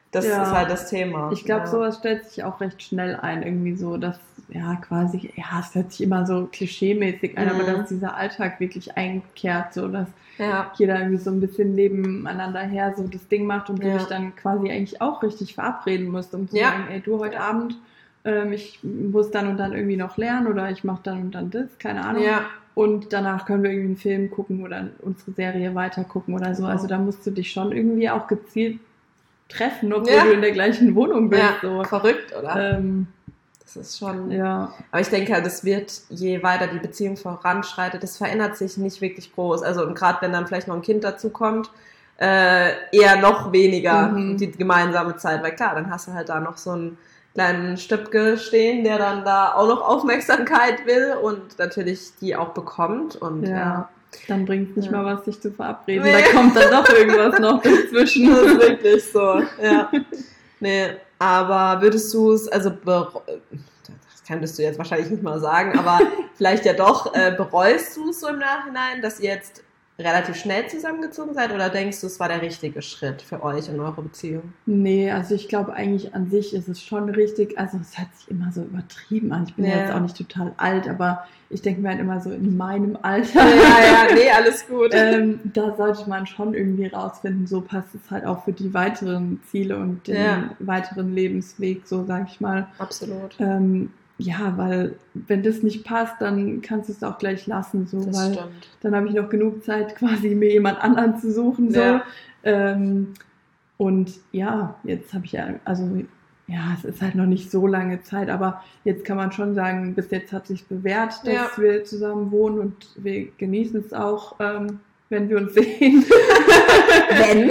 Das Ja. ist halt das Thema. Ich glaube, ja. sowas stellt sich auch recht schnell ein, irgendwie so, dass, ja, quasi, ja, es hört sich immer so klischeemäßig an, Mhm. aber dass dieser Alltag wirklich einkehrt, so, dass Ja. jeder irgendwie so ein bisschen nebeneinander her so das Ding macht und du Ja. dich dann quasi eigentlich auch richtig verabreden musst, um zu Ja. sagen, ey, du heute Abend, ähm, ich muss dann und dann irgendwie noch lernen oder ich mache dann und dann das, keine Ahnung. Ja. Und danach können wir irgendwie einen Film gucken oder unsere Serie weiter gucken oder so. Genau. Also da musst du dich schon irgendwie auch gezielt treffen, obwohl Ja. du in der gleichen Wohnung bist. Ja. So. Verrückt, oder? Ähm, Das ist schon... ja. Aber ich denke, das wird, je weiter die Beziehung voranschreitet, das verändert sich nicht wirklich groß. Also und gerade wenn dann vielleicht noch ein Kind dazukommt, äh, eher noch weniger Mhm. die gemeinsame Zeit. Weil klar, dann hast du halt da noch so einen kleinen Stöpke stehen, der dann da auch noch Aufmerksamkeit will und natürlich die auch bekommt. Und Ja. ja, Dann bringt es nicht Ja. mal was, sich zu verabreden. Nee. Da kommt dann doch irgendwas noch dazwischen. das ist wirklich so. Ja. Nee, aber würdest du es, also bere- das könntest du jetzt wahrscheinlich nicht mal sagen, aber vielleicht ja doch, äh, bereust du es so im Nachhinein, dass ihr jetzt relativ schnell zusammengezogen seid oder denkst du, es war der richtige Schritt für euch und eure Beziehung? Nee, also ich glaube eigentlich an sich ist es schon richtig, also es hört sich immer so übertrieben an. Ich bin ja, Ja. jetzt auch nicht total alt, aber ich denke mir halt immer so in meinem Alter. Ja, ja, nee, alles gut. ähm, da sollte man schon irgendwie rausfinden, so passt es halt auch für die weiteren Ziele und den Ja. weiteren Lebensweg, so sag ich mal. Absolut. Ähm, ja, weil wenn das nicht passt, dann kannst du es auch gleich lassen, so, Das weil stimmt. dann habe ich noch genug Zeit, quasi mir jemand anderen zu suchen, so. Ja. Ähm, und ja, jetzt habe ich ja, also ja, es ist halt noch nicht so lange Zeit, aber jetzt kann man schon sagen, bis jetzt hat sich bewährt, dass Ja. wir zusammen wohnen und wir genießen es auch, ähm, wenn wir uns sehen. Wenn.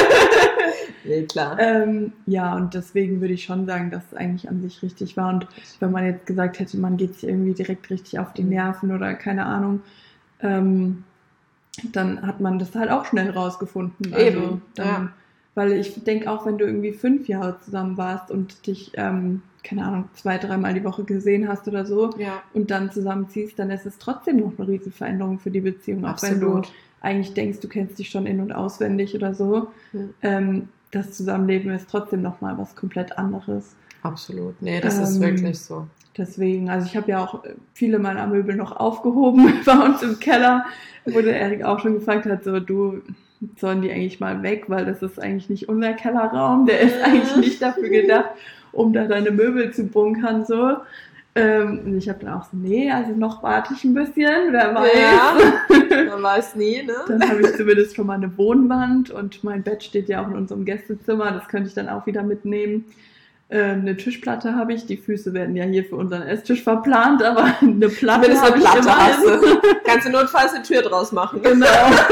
Nee, klar. ähm, ja, und deswegen würde ich schon sagen, dass es eigentlich an sich richtig war. Und wenn man jetzt gesagt hätte, man geht sich irgendwie direkt richtig auf die Nerven oder keine Ahnung, ähm, dann hat man das halt auch schnell rausgefunden. Also, Eben, dann, ja. Weil ich denke auch, wenn du irgendwie fünf Jahre zusammen warst und dich, ähm, keine Ahnung, zwei, dreimal die Woche gesehen hast oder so Ja, und dann zusammenziehst, dann ist es trotzdem noch eine riesen Veränderung für die Beziehung. Auch wenn du absolut. eigentlich denkst, du kennst dich schon in- und auswendig oder so. Mhm. Ähm, das Zusammenleben ist trotzdem nochmal was komplett anderes. Absolut. Nee, das ist Ähm, wirklich so. Deswegen, also ich habe ja auch viele meiner Möbel noch aufgehoben bei uns im Keller, wo der Erik auch schon gefragt hat, so du, sollen die eigentlich mal weg, weil das ist eigentlich nicht unser Kellerraum, der ist eigentlich nicht dafür gedacht, um da deine Möbel zu bunkern, so. Ähm, und ich habe dann auch so, nee, also noch warte ich ein bisschen, wer weiß. Ja, man weiß nie, ne? Dann habe ich zumindest schon mal eine Wohnwand und mein Bett steht ja auch in unserem Gästezimmer, das könnte ich dann auch wieder mitnehmen. Ähm, eine Tischplatte habe ich, die Füße werden ja hier für unseren Esstisch verplant, aber eine Platte Zumindest habe eine ich Platte immerhin. hast du. Kannst du notfalls eine Tür draus machen. Genau.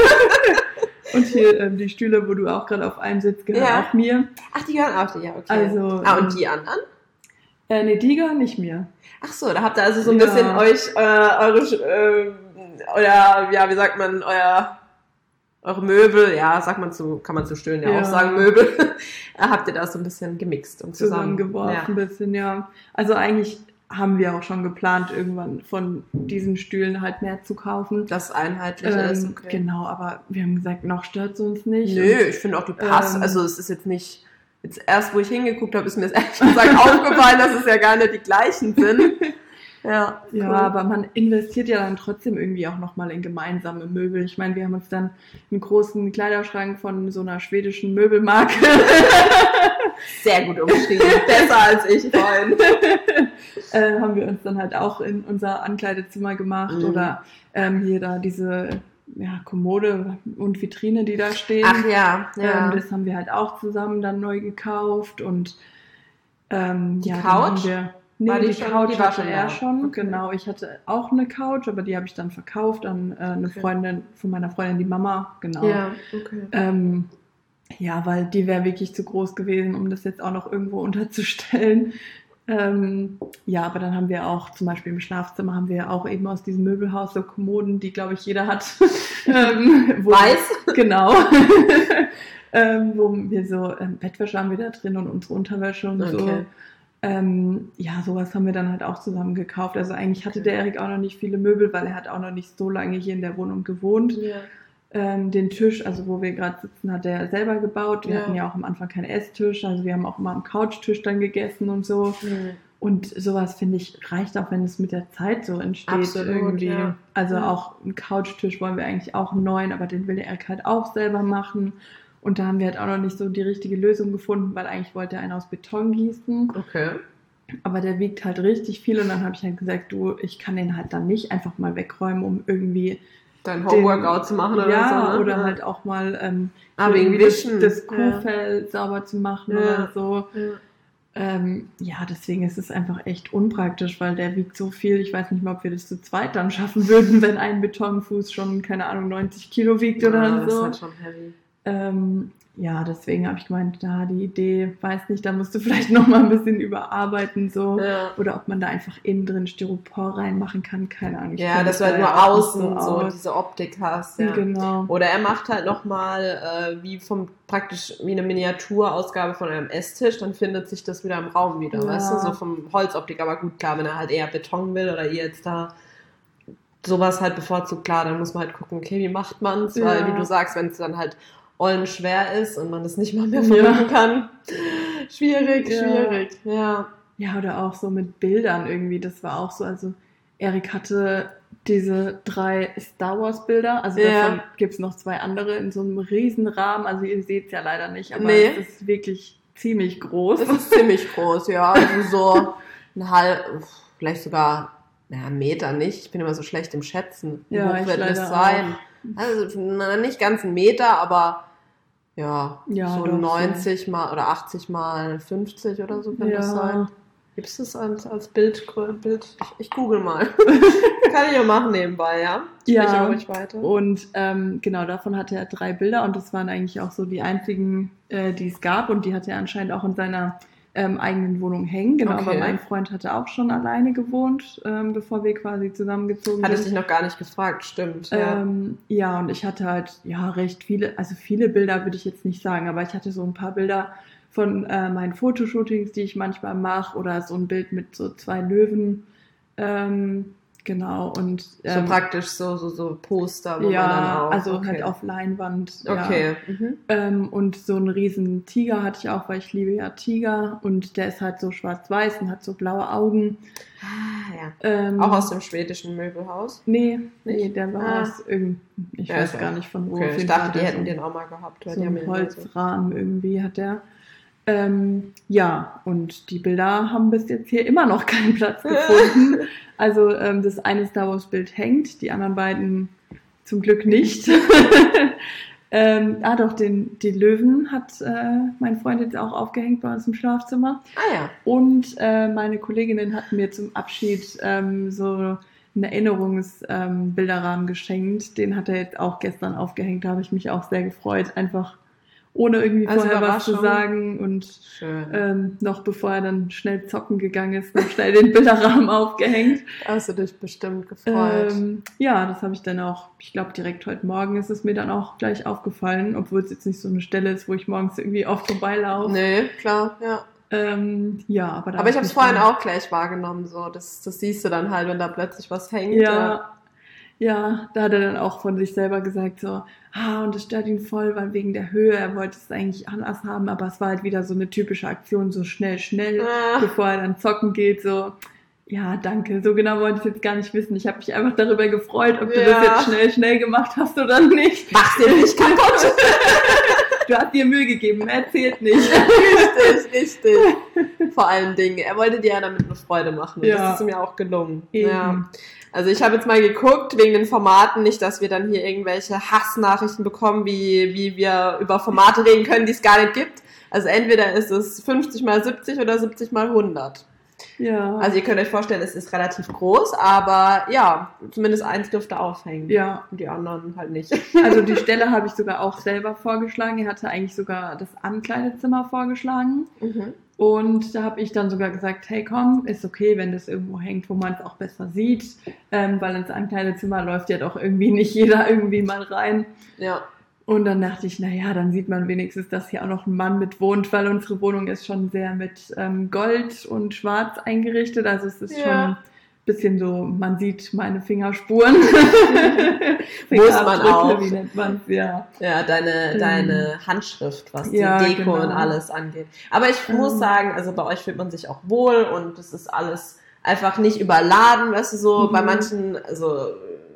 Und hier ähm, die Stühle, wo du auch gerade auf einem sitzt, gehören Ja. auch mir. Ach, die gehören auch dir, ja, okay. Also, ah, ähm, und die anderen? Äh, nee, die gehören nicht mir. Ach so, da habt ihr also so ein Ja. bisschen euch, äh, eure, äh, euer, ja, wie sagt man, euer, eure Möbel, ja, sagt man zu, kann man zu Stühlen ja, Ja. auch sagen, Möbel, habt ihr da so ein bisschen gemixt und zusammen. Zusammengeworfen Ja. ein bisschen, ja. Also eigentlich haben wir auch schon geplant, irgendwann von diesen Stühlen halt mehr zu kaufen. Das einheitlich Ähm, ist, okay. Genau, aber wir haben gesagt, noch stört es uns nicht. Nö, ich finde auch, die passt. ähm, Also es ist jetzt nicht, jetzt erst, wo ich hingeguckt habe, ist mir ehrlich gesagt aufgefallen, dass es ja gar nicht die gleichen sind. Ja, Ja, cool. aber man investiert ja dann trotzdem irgendwie auch nochmal in gemeinsame Möbel. Ich meine, wir haben uns dann einen großen Kleiderschrank von so einer schwedischen Möbelmarke Sehr gut umschrieben. Besser als ich vorhin. äh, haben wir uns dann halt auch in unser Ankleidezimmer gemacht. Mhm. Oder ähm, hier da diese ja, Kommode und Vitrine, die da stehen. Ach ja, ja. Ähm, das haben wir halt auch zusammen dann neu gekauft. Und ähm, Die ja, dann Couch? haben wir, nee, War die die, schon- Couch die war hatte schon er da. schon, Okay. genau. Ich hatte auch eine Couch, aber die habe ich dann verkauft an äh, eine Okay. Freundin, von meiner Freundin, die Mama, genau. Ja, okay. Ähm, ja, weil die wäre wirklich zu groß gewesen, um das jetzt auch noch irgendwo unterzustellen. Ähm, ja, aber dann haben wir auch, zum Beispiel im Schlafzimmer, haben wir auch eben aus diesem Möbelhaus so Kommoden, die, glaube ich, jeder hat. ähm, wo, Weiß? Genau. ähm, wo wir so, ähm, Bettwäsche haben wir da drin und unsere Unterwäsche und so. Okay. Ähm, ja, sowas haben wir dann halt auch zusammen gekauft. Also eigentlich hatte der Erik auch noch nicht viele Möbel, weil er hat auch noch nicht so lange hier in der Wohnung gewohnt. Ja. Ähm, den Tisch, also wo wir gerade sitzen, hat er selber gebaut. Wir Ja. hatten ja auch am Anfang keinen Esstisch, also wir haben auch immer am Couchtisch dann gegessen und so. Mhm. Und sowas, finde ich, reicht auch, wenn es mit der Zeit so entsteht. Absolut, irgendwie. ja. Also Ja. auch einen Couchtisch wollen wir eigentlich auch einen neuen, aber den will er halt auch selber machen. Und da haben wir halt auch noch nicht so die richtige Lösung gefunden, weil eigentlich wollte er einen aus Beton gießen. Okay. Aber der wiegt halt richtig viel und dann habe ich halt gesagt, du, ich kann den halt dann nicht einfach mal wegräumen, um irgendwie Dein den- Homeworkout zu machen oder ja, so. Ne? oder ja. halt auch mal ähm, Ah, so wegen irgendwie das, Wischen. das Ja. Kuhfell sauber zu machen Ja. oder so. Ja. Ähm, ja, deswegen ist es einfach echt unpraktisch, weil der wiegt so viel. Ich weiß nicht mal, ob wir das zu zweit dann schaffen würden, wenn ein Betonfuß schon, keine Ahnung, neunzig Kilo wiegt oder Ah, das so. ist halt schon heavy. Ähm, ja, deswegen habe ich gemeint, da die Idee, weiß nicht, da musst du vielleicht noch mal ein bisschen überarbeiten so. Ja. Oder ob man da einfach innen drin Styropor reinmachen kann, keine Ahnung. Ich Ja, kenn dass du mich halt da nur ja auch nicht außen so, aus. diese Optik hast. Ja. Genau. Oder er macht halt nochmal äh, wie vom praktisch wie eine Miniaturausgabe von einem Esstisch, dann findet sich das wieder im Raum wieder, Ja. weißt du, so vom Holzoptik. Aber gut, klar, wenn er halt eher Beton will oder ihr jetzt da sowas halt bevorzugt, klar, dann muss man halt gucken, okay, wie macht man's? Ja. Weil, wie du sagst, wenn es dann halt ollen schwer ist und man das nicht mal mehr verwenden kann, schwierig, Ja. schwierig, ja. Ja, oder auch so mit Bildern irgendwie, das war auch so, also Erik hatte diese drei Star Wars Bilder, also Ja. davon gibt es noch zwei andere in so einem riesen Rahmen, also ihr seht es ja leider nicht, aber Nee. es ist wirklich ziemlich groß. Das ist ziemlich groß, ja. Also so ein halb, vielleicht sogar, naja, einen Meter nicht. Ich bin immer so schlecht im Schätzen. Wie Ja, hoch ich wird das leider sein? Also na, nicht ganz einen Meter, aber ja, Ja, so doch, neunzig mal oder achtzig mal fünfzig oder so könnte das sein. Gibt es das als, als Bild? Bild? Ich, ich google mal. Kann ich ja machen nebenbei, ja? Sprich Ja. aber ruhig weiter. Und ähm, genau, davon hatte er drei Bilder und das waren eigentlich auch so die einzigen, äh, die es gab und die hatte er anscheinend auch in seiner ähm, eigenen Wohnung hängen. Genau, Okay. aber mein Freund hatte auch schon alleine gewohnt, ähm, bevor wir quasi zusammengezogen Hatte ich sind. dich noch gar nicht gefragt, stimmt. Ja. Ähm, ja, und ich hatte halt, ja, recht viele, also viele Bilder würde ich jetzt nicht sagen, aber ich hatte so ein paar Bilder von äh, meinen Fotoshootings, die ich manchmal mache, oder so ein Bild mit so zwei Löwen. Ähm, genau, und So ähm, praktisch so, so, so Poster, wo man dann ja, auch. also okay. halt auf Leinwand. Ja. Okay. Mhm. Ähm, und so einen riesen Tiger hatte ich auch, weil ich liebe ja Tiger und der ist halt so schwarz-weiß und hat so blaue Augen. Ah, ja. Ähm, Auch aus dem schwedischen Möbelhaus? Nee, nee, Nicht? der war Ah. aus irgendeinem, ich Ja, weiß ist gar auch- nicht von wo. Okay, auf ich jeden dachte, Fall die hat er hätten so, den auch mal gehabt. Weil so die haben einen ihn immer so- Holzrahmen irgendwie hat der. Ähm, ja, und die Bilder haben bis jetzt hier immer noch keinen Platz gefunden. Also ähm, das eine Star Wars Bild hängt, die anderen beiden zum Glück nicht. ähm, ah doch, den, den Löwen hat äh, mein Freund jetzt auch aufgehängt bei uns im Schlafzimmer. Ah ja. Und äh, meine Kolleginnen hatten mir zum Abschied ähm, so einen Erinnerungsbilderrahmen ähm, Bilderrahmen geschenkt. Den hat er jetzt auch gestern aufgehängt. Da habe ich mich auch sehr gefreut. Einfach ohne irgendwie Als vorher was zu Überraschung. sagen. Und Schön. ähm, noch bevor er dann schnell zocken gegangen ist, noch schnell den Bilderrahmen aufgehängt. Hast du dich bestimmt gefreut. Ähm, ja, das habe ich dann auch, ich glaube direkt heute Morgen ist es mir dann auch gleich aufgefallen, obwohl es jetzt nicht so eine Stelle ist, wo ich morgens irgendwie oft vorbeilaufe. Nee, klar, ja. Ähm, ja, aber da Aber ich habe mich es vorhin dann- auch gleich wahrgenommen. So. Das, das siehst du dann halt, wenn da plötzlich was hängt. Ja, ja, da hat er dann auch von sich selber gesagt so, ah, und das stört ihn voll, weil wegen der Höhe, er wollte es eigentlich anders haben, aber es war halt wieder so eine typische Aktion, so schnell, schnell, Ah. bevor er dann zocken geht, so, ja, danke, so genau wollte ich es jetzt gar nicht wissen. Ich habe mich einfach darüber gefreut, ob du Ja. das jetzt schnell, schnell gemacht hast oder nicht. Mach's dir nicht kaputt. Du hast dir Mühe gegeben, erzählt nicht. Richtig, richtig. Vor allen Dingen. Er wollte dir ja damit eine Freude machen. Und Ja. das ist ihm ja auch gelungen. Eben. Ja. Also ich habe jetzt mal geguckt, wegen den Formaten, nicht, dass wir dann hier irgendwelche Hassnachrichten bekommen, wie, wie wir über Formate reden können, die es gar nicht gibt. Also entweder ist es fünfzig mal siebzig oder siebzig mal hundert. Ja. Also ihr könnt euch vorstellen, es ist relativ groß, aber ja, zumindest eins dürfte aufhängen. ja, Und die anderen halt nicht. also die Stelle habe ich sogar auch selber vorgeschlagen. Er hatte eigentlich sogar das Ankleidezimmer vorgeschlagen. Mhm. Und da habe ich dann sogar gesagt, hey komm, ist okay, wenn das irgendwo hängt, wo man es auch besser sieht, ähm, weil ins Ankleidezimmer läuft ja doch irgendwie nicht jeder irgendwie mal rein. Ja. Und dann dachte ich, naja, dann sieht man wenigstens, dass hier auch noch ein Mann mit wohnt, weil unsere Wohnung ist schon sehr mit ähm, Gold und Schwarz eingerichtet, also es ist Ja. schon ein bisschen so, man sieht meine Fingerspuren. Muss man auch. Wie nennt man's? Ja. Ja, deine, Ähm, deine Handschrift, was die ja, Deko genau. und alles angeht. Aber ich Ähm. muss sagen, also bei euch fühlt man sich auch wohl und es ist alles einfach nicht überladen, weißt du, so Mhm. bei manchen, also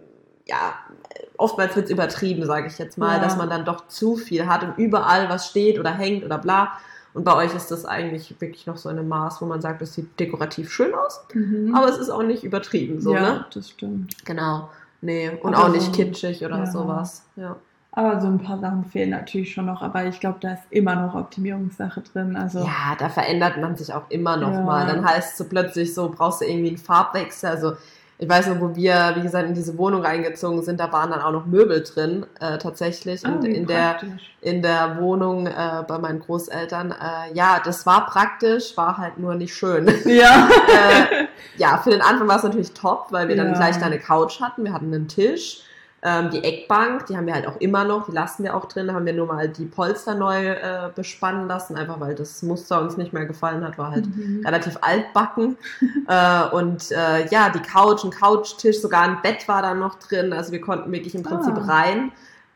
ja, oftmals wird's übertrieben, sage ich jetzt mal, Ja. dass man dann doch zu viel hat und überall was steht oder hängt oder bla. Und bei euch ist das eigentlich wirklich noch so in einem Maß, wo man sagt, das sieht dekorativ schön aus, Mhm. aber es ist auch nicht übertrieben, so, ja, ne? das stimmt. Genau. Nee, und Aber auch nicht so- kitschig oder ja. sowas. Ja. Aber so ein paar Sachen fehlen natürlich schon noch. Aber ich glaube, da ist immer noch Optimierungssache drin. Also Ja, da verändert man sich auch immer noch Ja. mal. Dann heißt es so plötzlich so, brauchst du irgendwie einen Farbwechsel. Also ich weiß noch, wo wir, wie gesagt, in diese Wohnung reingezogen sind, da waren dann auch noch Möbel drin, äh, tatsächlich. ah, Und wie in der, praktisch. in der Wohnung äh, bei meinen Großeltern, äh, ja, das war praktisch, war halt nur nicht schön. Ja. äh, ja, für den Anfang war es natürlich top, weil wir dann Ja. gleich da eine Couch hatten, wir hatten einen Tisch, ähm, die Eckbank, die haben wir halt auch immer noch, die lassen wir auch drin, da haben wir nur mal die Polster neu äh, bespannen lassen, einfach weil das Muster uns nicht mehr gefallen hat, war halt Mhm. relativ altbacken. äh, und äh, ja, die Couch, ein Couchtisch, sogar ein Bett war da noch drin, also wir konnten wirklich im Prinzip Ah. rein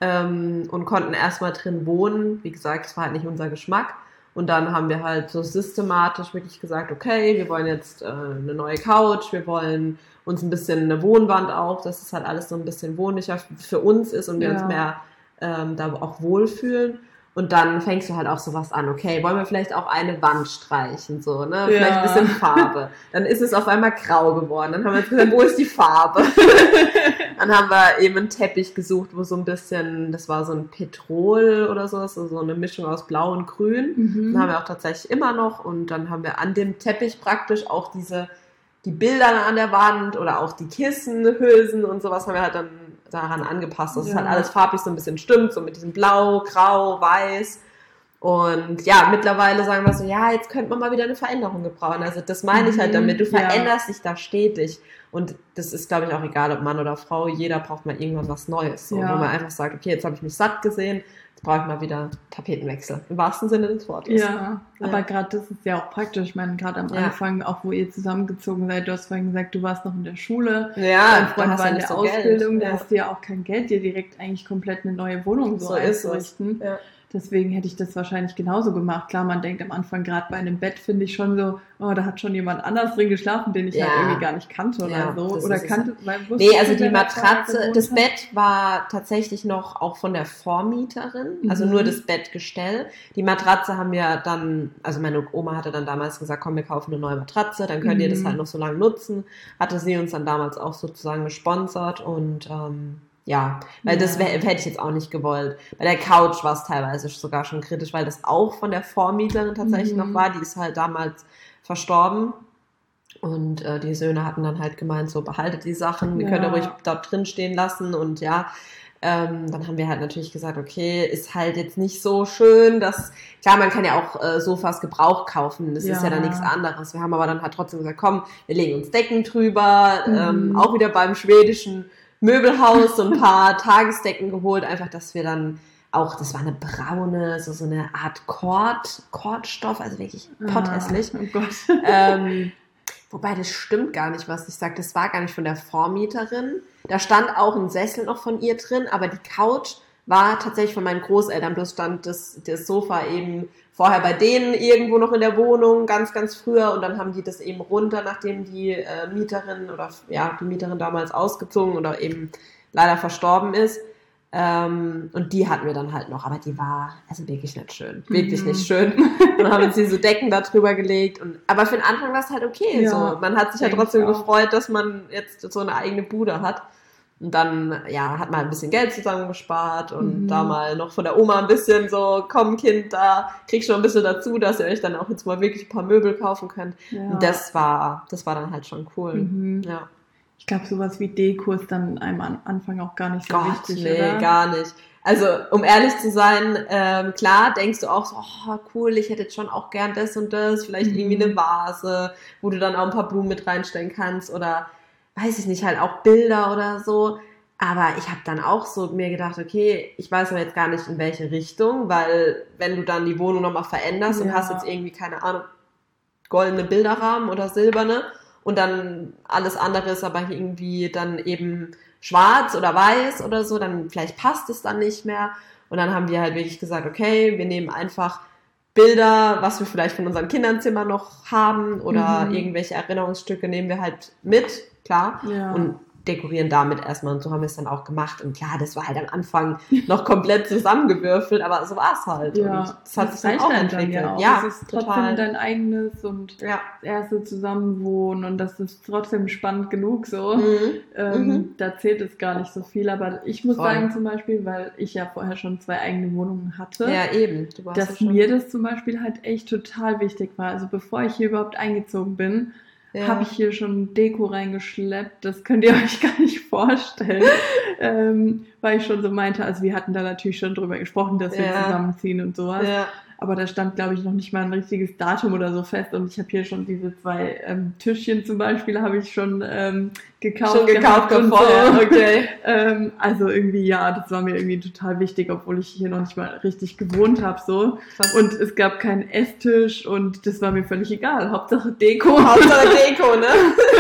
ähm, und konnten erstmal drin wohnen. Wie gesagt, es war halt nicht unser Geschmack. Und dann haben wir halt so systematisch wirklich gesagt, okay, wir wollen jetzt äh, eine neue Couch, wir wollen uns ein bisschen eine Wohnwand auch, dass es halt alles so ein bisschen wohnlicher für uns ist und wir Ja. uns mehr ähm, da auch wohlfühlen. Und dann fängst du halt auch sowas an, okay, wollen wir vielleicht auch eine Wand streichen, so, ne? Vielleicht Ja. ein bisschen Farbe. Dann ist es auf einmal grau geworden. Dann haben wir jetzt gesagt, wo ist die Farbe? Dann haben wir eben einen Teppich gesucht, wo so ein bisschen, das war so ein Petrol oder so, also so eine Mischung aus Blau und Grün. Mhm. Den haben wir auch tatsächlich immer noch. Und dann haben wir an dem Teppich praktisch auch diese, die Bilder an der Wand oder auch die Kissenhülsen und sowas haben wir halt dann daran angepasst, dass Ja. es halt alles farblich so ein bisschen stimmt, so mit diesem Blau, Grau, Weiß. Und ja, mittlerweile sagen wir so, ja, jetzt könnte man mal wieder eine Veränderung gebrauchen. Also das meine ich halt damit, du Mhm, ja. veränderst dich da stetig. Und das ist, glaube ich, auch egal, ob Mann oder Frau, jeder braucht mal irgendwann was Neues. So, Ja. wo man einfach sagt, okay, jetzt habe ich mich satt gesehen, jetzt brauche ich mal wieder Tapetenwechsel. Im wahrsten Sinne des Wortes. Ja, aber gerade das ist ja auch praktisch. Ich meine, gerade am Ja. Anfang, auch wo ihr zusammengezogen seid, du hast vorhin gesagt, du warst noch in der Schule. Ja, Dein da Freund hast war du in nicht der so Geld. Ausbildung, da Ja. hast du ja auch kein Geld, dir direkt eigentlich komplett eine neue Wohnung so, So ist es. einzurichten. Ja. Deswegen hätte ich das wahrscheinlich genauso gemacht. Klar, man denkt am Anfang, gerade bei einem Bett finde ich schon so, oh, da hat schon jemand anders drin geschlafen, den ich Ja. halt irgendwie gar nicht kannte oder Ja, so. das Oder ist es kannte, weil wusstest Nee, also du, die wer da vorher Matratze, gewohnt das hat? Bett war tatsächlich noch auch von der Vormieterin, also Mhm. nur das Bettgestell. Die Matratze haben wir dann, also meine Oma hatte dann damals gesagt, komm, wir kaufen eine neue Matratze, dann könnt ihr das Mhm. halt noch so lange nutzen. Hatte sie uns dann damals auch sozusagen gesponsert und ähm, ja, weil das Ja. wär, hätte ich jetzt auch nicht gewollt. Bei der Couch war es teilweise sogar schon kritisch, weil das auch von der Vormieterin tatsächlich Mhm. noch war, die ist halt damals verstorben. Und äh, die Söhne hatten dann halt gemeint, so behaltet die Sachen, die Ja. könnt ihr ruhig dort drin stehen lassen. Und ja, ähm, dann haben wir halt natürlich gesagt, okay, ist halt jetzt nicht so schön, dass, klar, man kann ja auch äh, Sofas Gebrauch kaufen, das ist ja Ja. dann nichts anderes. Wir haben aber dann halt trotzdem gesagt, komm, wir legen uns Decken drüber, Mhm. ähm, auch wieder beim schwedischen Möbelhaus so ein paar Tagesdecken geholt, einfach, dass wir dann auch, das war eine braune, so, so eine Art Kord, Kordstoff, also wirklich potthässlich. Ah, oh Gott. Ähm, wobei, das stimmt gar nicht, was ich sage. Das war gar nicht von der Vormieterin. Da stand auch ein Sessel noch von ihr drin, aber die Couch war tatsächlich von meinen Großeltern. Bloß stand das, das Sofa eben vorher bei denen irgendwo noch in der Wohnung, ganz, ganz früher. Und dann haben die das eben runter, nachdem die äh, Mieterin oder ja, die Mieterin damals ausgezogen oder eben leider verstorben ist. Ähm, und die hatten wir dann halt noch, aber die war also wirklich nicht schön, wirklich Mhm. nicht schön. Und dann haben wir uns diese Decken da drüber gelegt. Und, aber für den Anfang war es halt okay. Ja, so. Man hat sich ja denk trotzdem ich auch. gefreut, dass man jetzt so eine eigene Bude hat. Und dann, ja, hat man ein bisschen Geld zusammengespart und Mhm. da mal noch von der Oma ein bisschen so, komm Kind, da kriegst du noch ein bisschen dazu, dass ihr euch dann auch jetzt mal wirklich ein paar Möbel kaufen könnt. Ja. Und das war, das war dann halt schon cool. Mhm. Ja. Ich glaube, sowas wie Deko ist dann einem am Anfang auch gar nicht so Gott, wichtig, nee, oder? gar nicht. Also, um ehrlich zu sein, ähm, klar denkst du auch so, oh, cool, ich hätte jetzt schon auch gern das und das, vielleicht Mhm. irgendwie eine Vase, wo du dann auch ein paar Blumen mit reinstellen kannst oder, weiß ich nicht, halt auch Bilder oder so. Aber ich habe dann auch so mir gedacht, okay, ich weiß aber jetzt gar nicht, in welche Richtung, weil wenn du dann die Wohnung nochmal veränderst und Ja. hast jetzt irgendwie, keine Ahnung, goldene Bilderrahmen oder silberne, und dann alles andere ist aber irgendwie dann eben schwarz oder weiß oder so, dann vielleicht passt es dann nicht mehr. Und dann haben wir halt wirklich gesagt, okay, wir nehmen einfach Bilder, was wir vielleicht von unseren Kindernzimmer noch haben oder mhm. irgendwelche Erinnerungsstücke nehmen wir halt mit, klar, ja. und dekorieren damit erstmal und so haben wir es dann auch gemacht und klar, das war halt am Anfang noch komplett zusammengewürfelt, aber so war es halt ja. und das hat das sich dann auch entwickelt. Ja, auch. ja, das ist total. trotzdem dein eigenes und ja. das erste Zusammenwohnen und das ist trotzdem spannend genug so. Mhm. Ähm, mhm. Da zählt es gar nicht so viel, aber ich muss Voll. sagen zum Beispiel, weil ich ja vorher schon zwei eigene Wohnungen hatte, ja, eben. Du warst dass ja schon. mir das zum Beispiel halt echt total wichtig war. Also bevor ich hier überhaupt eingezogen bin, ja. habe ich hier schon Deko reingeschleppt. Das könnt ihr euch gar nicht vorstellen. ähm, weil ich schon so meinte, also wir hatten da natürlich schon drüber gesprochen, dass wir ja. zusammenziehen und sowas. Ja. Aber da stand, glaube ich, noch nicht mal ein richtiges Datum oder so fest. Und ich habe hier schon diese zwei ähm, Tischchen zum Beispiel, habe ich schon ähm, gekauft. Schon gekauft und vorher, so. okay. ähm, also irgendwie, ja, das war mir irgendwie total wichtig, obwohl ich hier noch nicht mal richtig gewohnt habe. So. Und es gab keinen Esstisch und das war mir völlig egal. Hauptsache Deko. Hauptsache Deko, ne?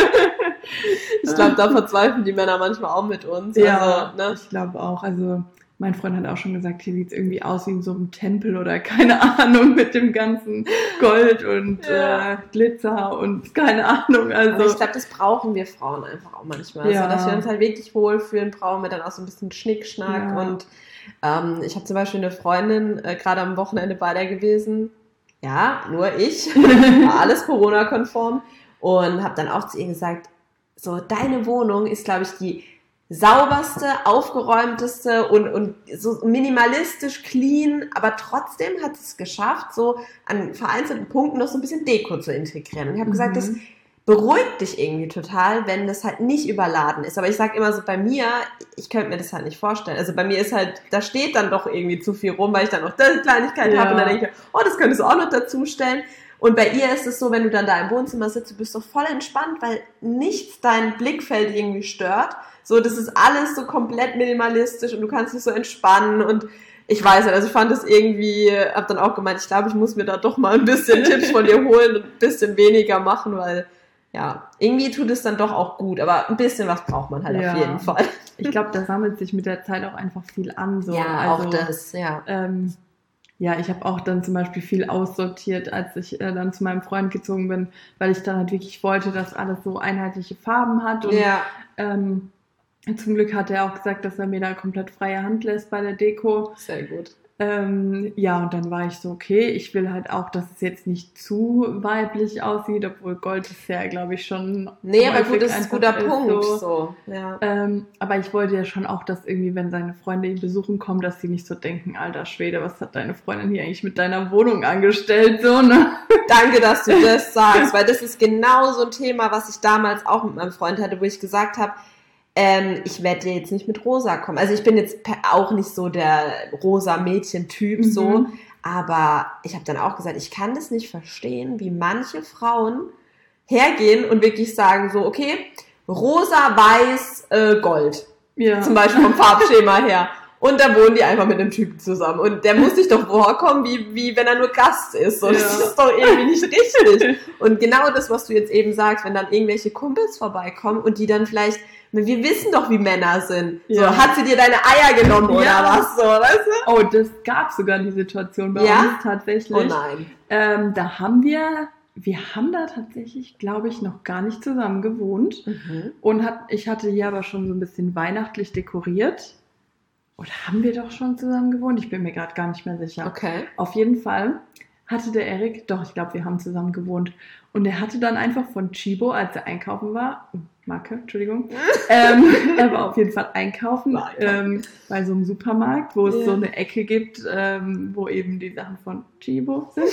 Ich glaube, da verzweifeln die Männer manchmal auch mit uns. Ja, also, ne? Ich glaube auch. Also mein Freund hat auch schon gesagt, hier sieht es irgendwie aus wie in so einem Tempel oder keine Ahnung mit dem ganzen Gold und ja. äh, Glitzer und keine Ahnung. Also aber ich glaube, das brauchen wir Frauen einfach auch manchmal. Ja. Also, dass wir uns halt wirklich wohlfühlen, brauchen wir dann auch so ein bisschen Schnickschnack. Ja. Und ähm, ich habe zum Beispiel eine Freundin, äh, gerade am Wochenende bei der gewesen. Ja, nur ich. War alles Corona-konform. Und habe dann auch zu ihr gesagt, so, deine Wohnung ist, glaube ich, die sauberste, aufgeräumteste und, und so minimalistisch clean, aber trotzdem hat es geschafft, so an vereinzelten Punkten noch so ein bisschen Deko zu integrieren. Und ich habe mhm. gesagt, das beruhigt dich irgendwie total, wenn das halt nicht überladen ist. Aber ich sage immer so, bei mir, ich könnte mir das halt nicht vorstellen. Also bei mir ist halt, da steht dann doch irgendwie zu viel rum, weil ich dann noch diese Kleinigkeit ja. habe und dann denke ich, oh, das könntest du auch noch dazu stellen. Und bei ihr ist es so, wenn du dann da im Wohnzimmer sitzt, du bist so voll entspannt, weil nichts dein Blickfeld irgendwie stört. So, das ist alles so komplett minimalistisch und du kannst dich so entspannen und ich weiß nicht, also ich fand das irgendwie, hab dann auch gemeint, ich glaube, ich muss mir da doch mal ein bisschen Tipps von dir holen und ein bisschen weniger machen, weil ja, irgendwie tut es dann doch auch gut, aber ein bisschen was braucht man halt ja. auf jeden Fall. Ich glaube, da sammelt sich mit der Zeit auch einfach viel an. So. Ja, also, auch das, ja. Ähm, Ja, ich habe auch dann zum Beispiel viel aussortiert, als ich äh, dann zu meinem Freund gezogen bin, weil ich dann halt wirklich wollte, dass alles so einheitliche Farben hat. Und ja. ähm, zum Glück hat er auch gesagt, dass er mir da komplett freie Hand lässt bei der Deko. Sehr gut. Ähm, ja, und dann war ich so, okay, ich will halt auch, dass es jetzt nicht zu weiblich aussieht, obwohl Gold ist ja, glaube ich, schon... Nee, aber gut, das ist ein guter ist, Punkt. So. So. Ja. Ähm, aber ich wollte ja schon auch, dass irgendwie, wenn seine Freunde ihn besuchen kommen, dass sie nicht so denken, alter Schwede, was hat deine Freundin hier eigentlich mit deiner Wohnung angestellt? So, ne? Danke, dass du das sagst, weil das ist genau so ein Thema, was ich damals auch mit meinem Freund hatte, wo ich gesagt habe, Ähm, ich werde jetzt nicht mit rosa kommen. Also ich bin jetzt auch nicht so der rosa Mädchen-Typ, mhm. so, aber ich habe dann auch gesagt, ich kann das nicht verstehen, wie manche Frauen hergehen und wirklich sagen so, okay, rosa, weiß, äh, gold. Ja. Zum Beispiel vom Farbschema her. Und da wohnen die einfach mit einem Typen zusammen. Und der muss sich doch vorkommen, wie, wie wenn er nur Gast ist. So, ja. Das ist doch irgendwie nicht richtig. Und genau das, was du jetzt eben sagst, wenn dann irgendwelche Kumpels vorbeikommen und die dann vielleicht, wir wissen doch, wie Männer sind. So, ja. Hat sie dir deine Eier genommen oder ja. was? So, weißt du? Oh, das gab sogar die Situation bei ja? uns tatsächlich. Oh nein. Ähm, da haben wir... Wir haben da tatsächlich, glaube ich, noch gar nicht zusammen gewohnt. Mhm. Und hat, ich hatte hier aber schon so ein bisschen weihnachtlich dekoriert. Oder haben wir doch schon zusammen gewohnt? Ich bin mir gerade gar nicht mehr sicher. Okay. Auf jeden Fall hatte der Erik, doch, ich glaube, wir haben zusammen gewohnt. Und er hatte dann einfach von Chibo, als er einkaufen war, oh, Marke, Entschuldigung, ähm, er war auf jeden Fall einkaufen ähm, bei so einem Supermarkt, wo es yeah. so eine Ecke gibt, ähm, wo eben die Sachen von Chibo sind.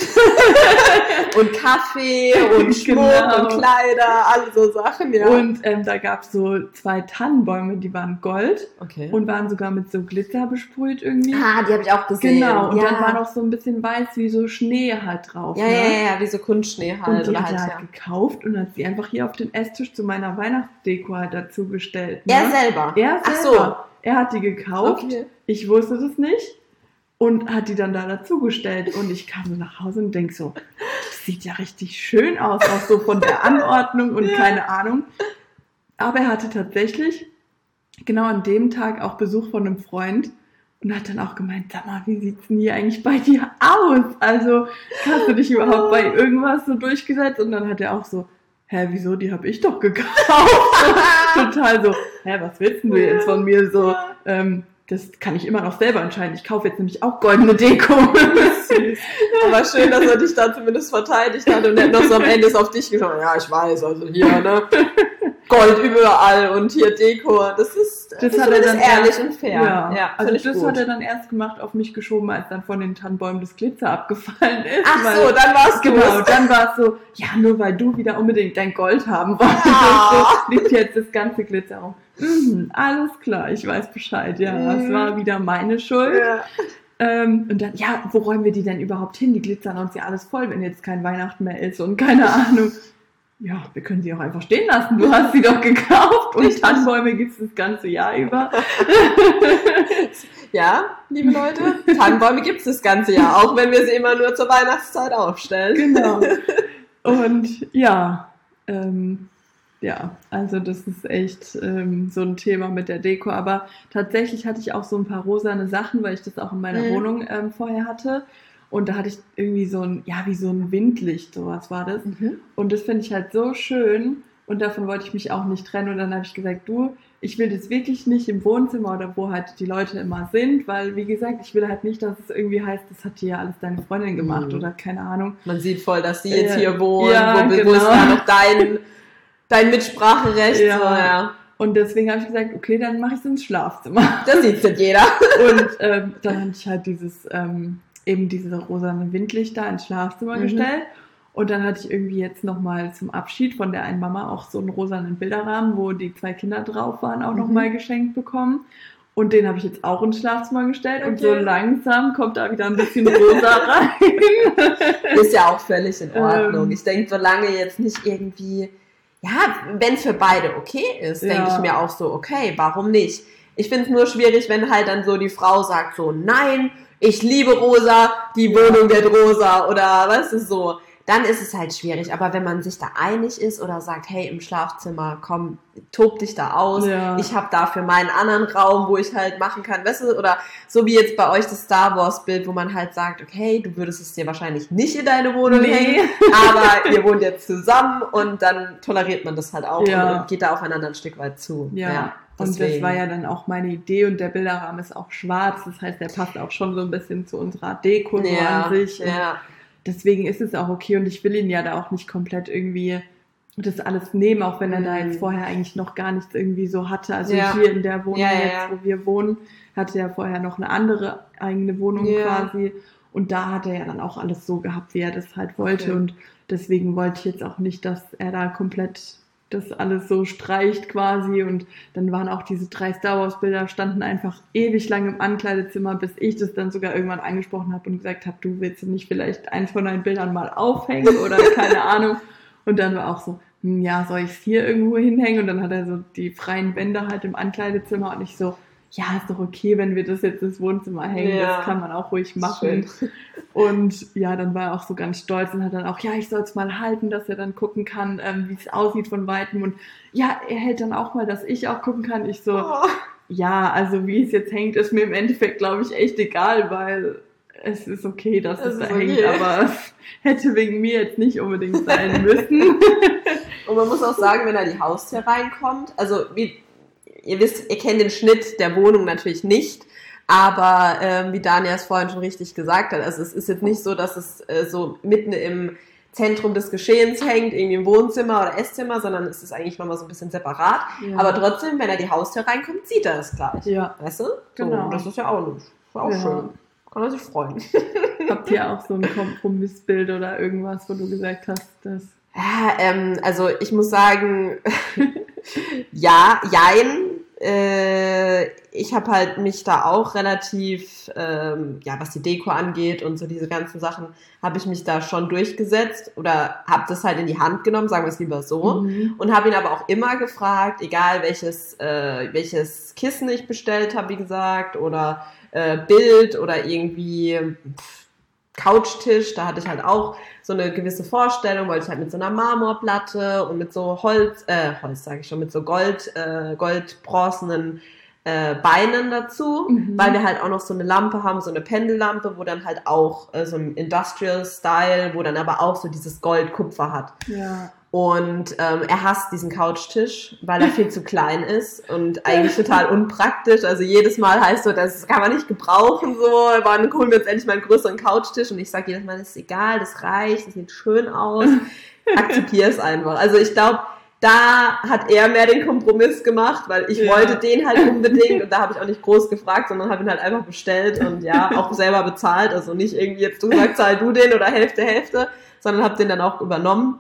Und Kaffee und Schmuck genau. und Kleider, alle so Sachen, ja. Und ähm, da gab es so zwei Tannenbäume, die waren gold okay. und waren sogar mit so Glitzer besprüht irgendwie. Ah, die habe ich auch gesehen. Genau, und ja. dann war noch so ein bisschen weiß wie so Schnee halt drauf. Ja, ne? ja, ja, ja, wie so Kunstschnee halt. Und die oder hat halt, er halt ja. gekauft und hat sie einfach hier auf den Esstisch zu meiner Weihnachtsdeko halt dazu gestellt. Ne? Er selber? Er selber. Ach so. Er hat die gekauft. Okay. Ich wusste das nicht. und hat die dann da dazugestellt. Und ich kam so nach Hause und denke so, das sieht ja richtig schön aus, auch so von der Anordnung und ja. keine Ahnung. Aber er hatte tatsächlich genau an dem Tag auch Besuch von einem Freund und hat dann auch gemeint, sag mal, wie sieht's denn hier eigentlich bei dir aus? Also hast du dich überhaupt bei irgendwas so durchgesetzt? Und dann hat er auch so, hä, wieso, die habe ich doch gekauft. Total so, hä, was willst du jetzt von mir? So, ähm, das kann ich immer noch selber entscheiden. Ich kaufe jetzt nämlich auch goldene Deko. Süß. Aber schön, dass er dich da zumindest verteidigt hat und nicht noch so am Ende ist auf dich geschaut. Ja, ich weiß, also hier, ne? Gold überall und hier Deko. Das ist, das das hat er dann ehrlich erst, und fair. Ja, ja also das gut. hat er dann erst gemacht, auf mich geschoben, als dann von den Tannenbäumen das Glitzer abgefallen ist. Ach weil, so, dann war es genau. Dann war es so, ja, nur weil du wieder unbedingt dein Gold haben wolltest, ja. so, liegt jetzt das ganze Glitzer rum. Mhm, alles klar, ich weiß Bescheid. Ja, mhm. Es war wieder meine Schuld. Ja. Ähm, und dann, ja, wo räumen wir die denn überhaupt hin? Die glitzern uns ja alles voll, wenn jetzt kein Weihnachten mehr ist und keine Ahnung. Ja, wir können sie auch einfach stehen lassen. Du hast sie doch gekauft und Tannenbäume gibt es das ganze Jahr über. Ja, liebe Leute, Tannenbäume gibt es das ganze Jahr, auch wenn wir sie immer nur zur Weihnachtszeit aufstellen. Genau. Und ja, ähm, ja, also das ist echt ähm, so ein Thema mit der Deko. Aber tatsächlich hatte ich auch so ein paar rosane Sachen, weil ich das auch in meiner mhm. Wohnung ähm, vorher hatte. Und da hatte ich irgendwie so ein, ja, wie so ein Windlicht, sowas war das. Mhm. Und das finde ich halt so schön. Und davon wollte ich mich auch nicht trennen. Und dann habe ich gesagt, du, ich will das wirklich nicht im Wohnzimmer oder wo halt die Leute immer sind. Weil, wie gesagt, ich will halt nicht, dass es irgendwie heißt, das hat dir ja alles deine Freundin gemacht mhm. oder keine Ahnung. Man sieht voll, dass sie jetzt äh, hier wohnt. Ja, wo, genau. wo ist da noch dein, dein Mitspracherecht? Ja. So, ja. Und deswegen habe ich gesagt, okay, dann mache ich es ins Schlafzimmer. Das sieht nicht jeder. Und ähm, dann habe ich halt dieses... Ähm, eben diese rosane Windlichter ins Schlafzimmer mhm. gestellt. Und dann hatte ich irgendwie jetzt nochmal zum Abschied von der einen Mama auch so einen rosanen Bilderrahmen, wo die zwei Kinder drauf waren, auch mhm. nochmal geschenkt bekommen. Und den habe ich jetzt auch ins Schlafzimmer gestellt. Okay. Und so langsam kommt da wieder ein bisschen rosa rein. Ist ja auch völlig in Ordnung. Ähm, ich denke, solange jetzt nicht irgendwie, ja, wenn es für beide okay ist, ja. denke ich mir auch so, okay, warum nicht? Ich finde es nur schwierig, wenn halt dann so die Frau sagt so, nein, ich liebe rosa, die ja. Wohnung wird rosa oder was ist so, dann ist es halt schwierig. Aber wenn man sich da einig ist oder sagt, hey, im Schlafzimmer, komm, tob dich da aus, ja. ich habe dafür meinen anderen Raum, wo ich halt machen kann, weißt du, oder so wie jetzt bei euch das Star Wars Bild, wo man halt sagt, okay, du würdest es dir wahrscheinlich nicht in deine Wohnung nee. hängen, aber ihr wohnt jetzt zusammen und dann toleriert man das halt auch ja. und geht da aufeinander ein Stück weit zu. Ja. ja. Und das war ja dann auch meine Idee und der Bilderrahmen ist auch schwarz, das heißt, der passt auch schon so ein bisschen zu unserer Deko ja, an sich. Ja. Deswegen ist es auch okay und ich will ihn ja da auch nicht komplett irgendwie das alles nehmen, auch wenn er da jetzt vorher eigentlich noch gar nichts irgendwie so hatte. Also ja. hier in der Wohnung ja, ja, jetzt, ja. wo wir wohnen, hatte er vorher noch eine andere eigene Wohnung ja. quasi und da hat er ja dann auch alles so gehabt, wie er das halt wollte okay. und deswegen wollte ich jetzt auch nicht, dass er da komplett das alles so streicht quasi und dann waren auch diese drei Star Wars Bilder, standen einfach ewig lang im Ankleidezimmer, bis ich das dann sogar irgendwann angesprochen habe und gesagt habe, du willst nicht vielleicht eins von deinen Bildern mal aufhängen oder keine Ahnung und dann war auch so, hm, ja, soll ich es hier irgendwo hinhängen und dann hat er so die freien Wände halt im Ankleidezimmer und ich so, ja, ist doch okay, wenn wir das jetzt ins Wohnzimmer hängen, ja. das kann man auch ruhig machen. Schön. Und ja, dann war er auch so ganz stolz und hat dann auch, ja, ich soll es mal halten, dass er dann gucken kann, ähm, wie es aussieht von Weitem. Und ja, er hält dann auch mal, dass ich auch gucken kann. Ich so, oh. ja, also wie es jetzt hängt, ist mir im Endeffekt, glaube ich, echt egal, weil es ist okay, dass es, es da hängt, okay. aber es hätte wegen mir jetzt nicht unbedingt sein müssen. Und man muss auch sagen, wenn er die Haustür reinkommt, also wie ihr wisst, ihr kennt den Schnitt der Wohnung natürlich nicht, aber ähm, wie Dania es vorhin schon richtig gesagt hat, also es ist jetzt nicht so, dass es äh, so mitten im Zentrum des Geschehens hängt, irgendwie im Wohnzimmer oder Esszimmer, sondern es ist eigentlich nochmal so ein bisschen separat. Ja. Aber trotzdem, wenn er die Haustür reinkommt, sieht er es gleich. Ja. Weißt du? So, genau. Das ist ja auch, nicht, ist auch ja. schön. Kann er sich freuen. Habt ihr auch so ein Kompromissbild oder irgendwas, wo du gesagt hast, dass... Ja, ähm, also ich muss sagen, ja, jein. äh, ich habe halt mich da auch relativ, ähm, ja, was die Deko angeht und so diese ganzen Sachen, habe ich mich da schon durchgesetzt oder habe das halt in die Hand genommen, sagen wir es lieber so, mhm. und habe ihn aber auch immer gefragt, egal welches, äh, welches Kissen ich bestellt habe, wie gesagt, oder äh, Bild oder irgendwie pff, Couchtisch, da hatte ich halt auch so eine gewisse Vorstellung, wollte ich halt mit so einer Marmorplatte und mit so Holz, äh, Holz sage ich schon, mit so Gold, äh, goldbronzenen äh, Beinen dazu, mhm. weil wir halt auch noch so eine Lampe haben, so eine Pendellampe, wo dann halt auch äh, so ein Industrial-Style, wo dann aber auch so dieses Gold-Kupfer hat. Ja. Und ähm, er hasst diesen Couchtisch, weil er viel zu klein ist und eigentlich total unpraktisch. Also jedes Mal heißt so, das kann man nicht gebrauchen, so, dann holen wir uns endlich mal einen größeren Couchtisch. Und ich sage jedes Mal, das ist egal, das reicht, das sieht schön aus. Akzeptiere es einfach. Also ich glaube, da hat er mehr den Kompromiss gemacht, weil ich ja. wollte den halt unbedingt und da habe ich auch nicht groß gefragt, sondern habe ihn halt einfach bestellt und ja, auch selber bezahlt. Also nicht irgendwie jetzt du sagst, zahl du den oder Hälfte, Hälfte, sondern habe den dann auch übernommen.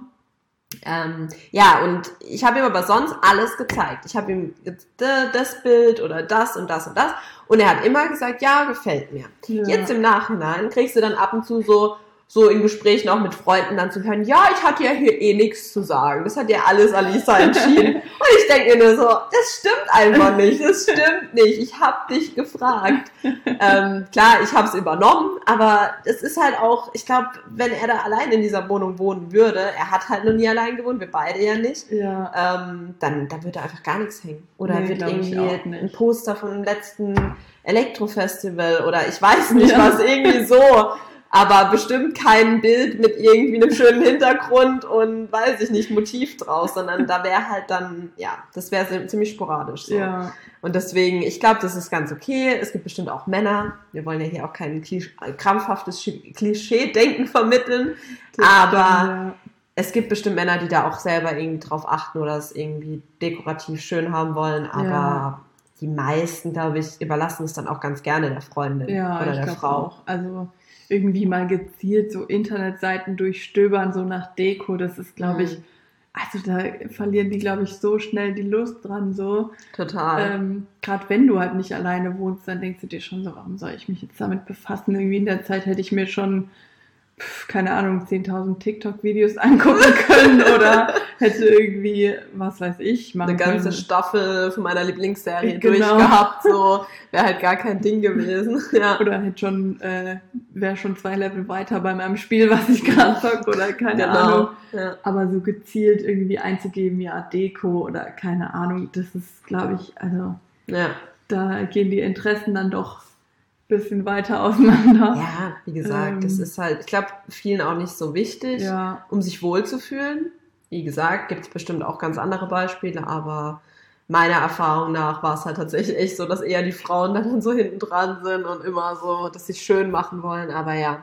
Ähm, ja, und ich habe ihm aber sonst alles gezeigt. Ich habe ihm jetzt das Bild oder das und das und das und er hat immer gesagt, ja, gefällt mir. Ja. Jetzt im Nachhinein kriegst du dann ab und zu so so in Gesprächen auch mit Freunden dann zu hören, ja, ich hatte ja hier eh nichts zu sagen. Das hat ja alles Alisa entschieden. Und ich denke mir nur so, das stimmt einfach nicht, das stimmt nicht. Ich habe dich gefragt. Ähm, klar, ich habe es übernommen, aber es ist halt auch, ich glaube, wenn er da allein in dieser Wohnung wohnen würde, er hat halt noch nie allein gewohnt, wir beide ja nicht, ja. Ähm, dann, dann würde einfach gar nichts hängen. Oder nee, wird irgendwie ein Poster von dem letzten Elektrofestival oder ich weiß nicht ja. was, irgendwie so. Aber bestimmt kein Bild mit irgendwie einem schönen Hintergrund und, weiß ich nicht, Motiv draus, sondern da wäre halt dann, ja, das wäre ziemlich sporadisch so. Ja. Und deswegen, ich glaube, das ist ganz okay. Es gibt bestimmt auch Männer, wir wollen ja hier auch kein Klisch- krampfhaftes Klischee-Denken vermitteln, das aber ja. es gibt bestimmt Männer, die da auch selber irgendwie drauf achten oder es irgendwie dekorativ schön haben wollen, aber ja. die meisten, glaube ich, überlassen es dann auch ganz gerne der Freundin ja, oder ich der Frau. Auch. Also irgendwie mal gezielt so Internetseiten durchstöbern, so nach Deko, das ist, glaube ich, also da verlieren die, glaube ich, so schnell die Lust dran, so. Total. Ähm, Gerade wenn du halt nicht alleine wohnst, dann denkst du dir schon so, warum soll ich mich jetzt damit befassen? Irgendwie in der Zeit hätte ich mir schon, pf, keine Ahnung, zehntausend TikTok-Videos angucken können oder hätte irgendwie, was weiß ich, machen eine ganze können. Staffel von meiner Lieblingsserie Genau. durchgehabt, so wäre halt gar kein Ding gewesen. Ja. Oder hätte schon, äh, wäre schon zwei Level weiter bei meinem Spiel, was ich gerade zocke oder keine Genau. Ahnung. Ja. Aber so gezielt irgendwie einzugeben, ja, Deko oder keine Ahnung, das ist, glaube ich, also ja. da gehen die Interessen dann doch ein bisschen weiter auseinander. Ja, wie gesagt, ähm, das ist halt, ich glaube, vielen auch nicht so wichtig, ja. um sich wohlzufühlen. Wie gesagt, gibt es bestimmt auch ganz andere Beispiele, aber meiner Erfahrung nach war es halt tatsächlich echt so, dass eher die Frauen da dann so hinten dran sind und immer so, dass sie schön machen wollen, aber ja.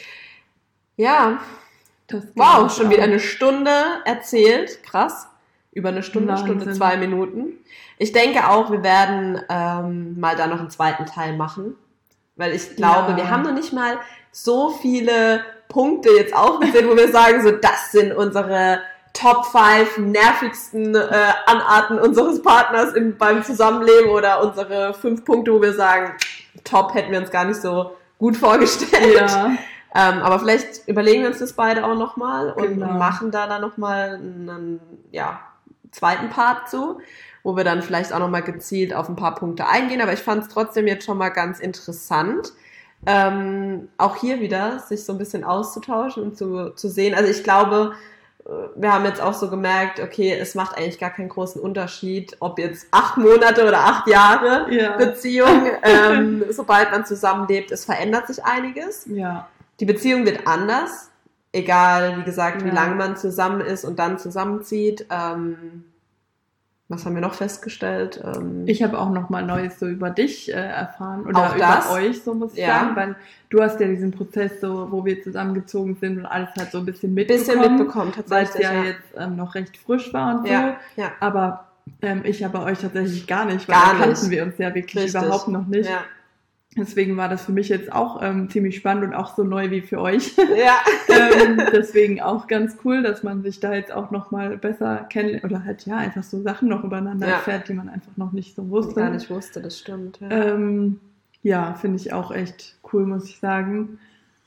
Ja, das wow, schon wieder eine Stunde erzählt, krass, über eine Stunde, Wahnsinn. Stunde, zwei Minuten. Ich denke auch, wir werden ähm, mal da noch einen zweiten Teil machen, weil ich glaube, ja. wir haben noch nicht mal so viele Punkte jetzt aufgezählt, wo wir sagen, so das sind unsere Top fünf nervigsten äh, Anarten unseres Partners im, beim Zusammenleben oder unsere fünf Punkte, wo wir sagen, top, hätten wir uns gar nicht so gut vorgestellt. Ja. Ähm, aber vielleicht überlegen wir uns das beide auch nochmal und Genau. machen da dann nochmal einen ja, zweiten Part zu, wo wir dann vielleicht auch nochmal gezielt auf ein paar Punkte eingehen. Aber ich fand es trotzdem jetzt schon mal ganz interessant, ähm, auch hier wieder sich so ein bisschen auszutauschen und zu, zu sehen. Also ich glaube, wir haben jetzt auch so gemerkt, okay, es macht eigentlich gar keinen großen Unterschied, ob jetzt acht Monate oder acht Jahre ja. Beziehung, ähm, sobald man zusammenlebt, es verändert sich einiges. Ja. Die Beziehung wird anders, egal, wie gesagt, wie Ja. lange man zusammen ist und dann zusammenzieht. Ähm, was haben wir noch festgestellt? Ähm, Ich habe auch noch mal Neues so über dich äh, erfahren oder Auch über das? euch, so muss ich Ja. sagen, weil du hast ja diesen Prozess, so, wo wir zusammengezogen sind und alles halt so ein bisschen mitbekommen, bisschen mitbekommen, weil es tatsächlich. ja, ja. jetzt ähm, noch recht frisch war und so. Ja, ja. Aber ähm, ich aber euch tatsächlich gar nicht, weil Gar da kannten nicht. wir uns ja wirklich Richtig. überhaupt noch nicht. Ja. Deswegen war das für mich jetzt auch ähm, ziemlich spannend und auch so neu wie für euch. Ja. ähm, deswegen auch ganz cool, dass man sich da jetzt auch nochmal besser kennenlernt oder halt ja einfach so Sachen noch übereinander Ja. erfährt, die man einfach noch nicht so wusste. Gar nicht wusste, das stimmt. Ja, Ähm, ja, finde ich auch echt cool, muss ich sagen.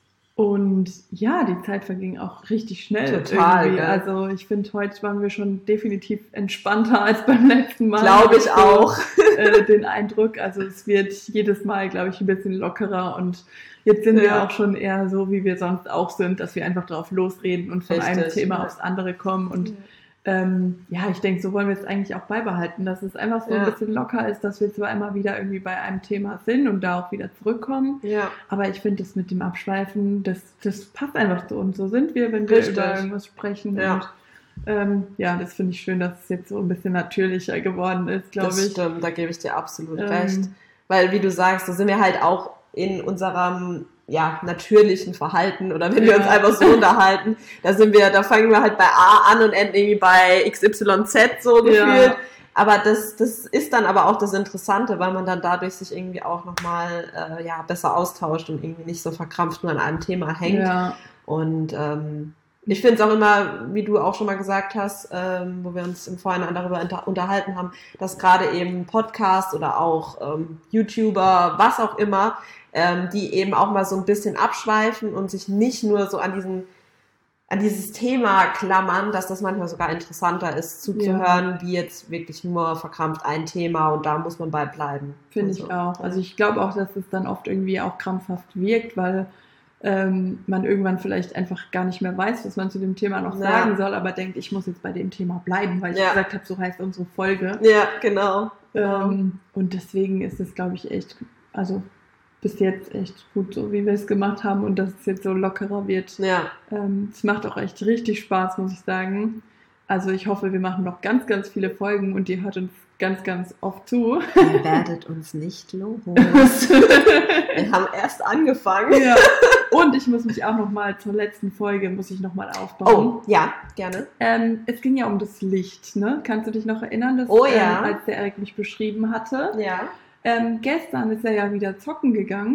Und ja, die Zeit verging auch richtig schnell. Total, irgendwie. gell? Also ich finde, heute waren wir schon definitiv entspannter als beim letzten Mal. Glaube ich So, auch. Äh, den Eindruck. Also es wird jedes Mal, glaube ich, ein bisschen lockerer. Und jetzt sind wir Ja. auch schon eher so, wie wir sonst auch sind, dass wir einfach drauf losreden und von einem Richtig, Thema ja. aufs andere kommen. Und Ja. ähm, ja, ich denke, so wollen wir es eigentlich auch beibehalten, dass es einfach so Ja. ein bisschen locker ist, dass wir zwar immer wieder irgendwie bei einem Thema sind und da auch wieder zurückkommen, Ja. aber ich finde das mit dem Abschweifen, das, das passt einfach zu uns. So sind wir, wenn wir Richtig. über irgendwas sprechen. Ja. Und ähm, ja, das finde ich schön, dass es jetzt so ein bisschen natürlicher geworden ist, glaube Das ich. stimmt, da gebe ich dir absolut Ähm, recht. Weil, wie du sagst, so sind wir halt auch in unserem ja, natürlichen Verhalten oder wenn wir Ja. uns einfach so unterhalten, da sind wir, da fangen wir halt bei A an und enden irgendwie bei X Y Z so Ja. gefühlt. Aber das, das ist dann aber auch das Interessante, weil man dann dadurch sich irgendwie auch nochmal äh, ja, besser austauscht und irgendwie nicht so verkrampft nur an einem Thema hängt. Ja, Und ähm, ich finde es auch immer, wie du auch schon mal gesagt hast, ähm, wo wir uns im Vorhinein darüber unter- unterhalten haben, dass gerade eben Podcasts oder auch ähm, YouTuber, was auch immer, ähm, die eben auch mal so ein bisschen abschweifen und sich nicht nur so an diesen an dieses Thema klammern, dass das manchmal sogar interessanter ist zuzuhören, wie jetzt wirklich nur verkrampft ein Thema und da muss man bei bleiben. finde Also, ich auch. Also ich glaube auch, dass es dann oft irgendwie auch krampfhaft wirkt, weil ähm, man irgendwann vielleicht einfach gar nicht mehr weiß, was man zu dem Thema noch Ja. sagen soll, aber denkt, ich muss jetzt bei dem Thema bleiben, weil ich Ja. gesagt habe, so heißt unsere Folge. Ja, genau. Ähm, und deswegen ist es, glaube ich, echt, also bis jetzt echt gut, so wie wir es gemacht haben und dass es jetzt so lockerer wird. Ja, Ähm, es macht auch echt richtig Spaß, muss ich sagen. Also ich hoffe, wir machen noch ganz, ganz viele Folgen und ihr hört uns ganz, ganz oft zu. ihr werdet uns nicht los. Wir haben erst angefangen. Ja. Und ich muss mich auch noch mal zur letzten Folge, muss ich noch mal aufbauen. Oh, ja, gerne. Ähm, es ging ja um das Licht, ne? Kannst du dich noch erinnern, dass, Oh ja. ähm, als der Erik mich beschrieben hatte? Ja. Ähm, gestern ist er ja wieder zocken gegangen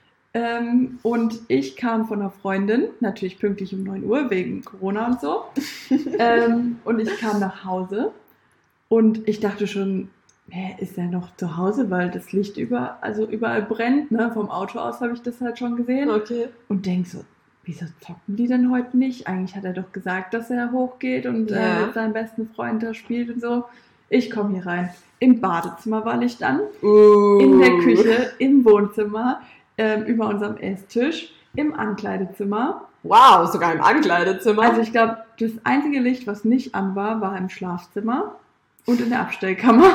ähm, und ich kam von einer Freundin, natürlich pünktlich um neun Uhr wegen Corona und so, ähm, und ich kam nach Hause und ich dachte schon, hä, ist er noch zu Hause, weil das Licht über, also überall brennt, ne? Vom Auto aus habe ich das halt schon gesehen Okay. und denk so, wieso zocken die denn heute nicht? Eigentlich hat er doch gesagt, dass er hochgeht und Ja. äh, mit seinem besten Freund da spielt und so. Ich komme hier rein. Im Badezimmer war Licht an, Uh. in der Küche, im Wohnzimmer, ähm, über unserem Esstisch, im Ankleidezimmer. Wow, sogar im Ankleidezimmer. Also ich glaube, das einzige Licht, was nicht an war, war im Schlafzimmer und in der Abstellkammer.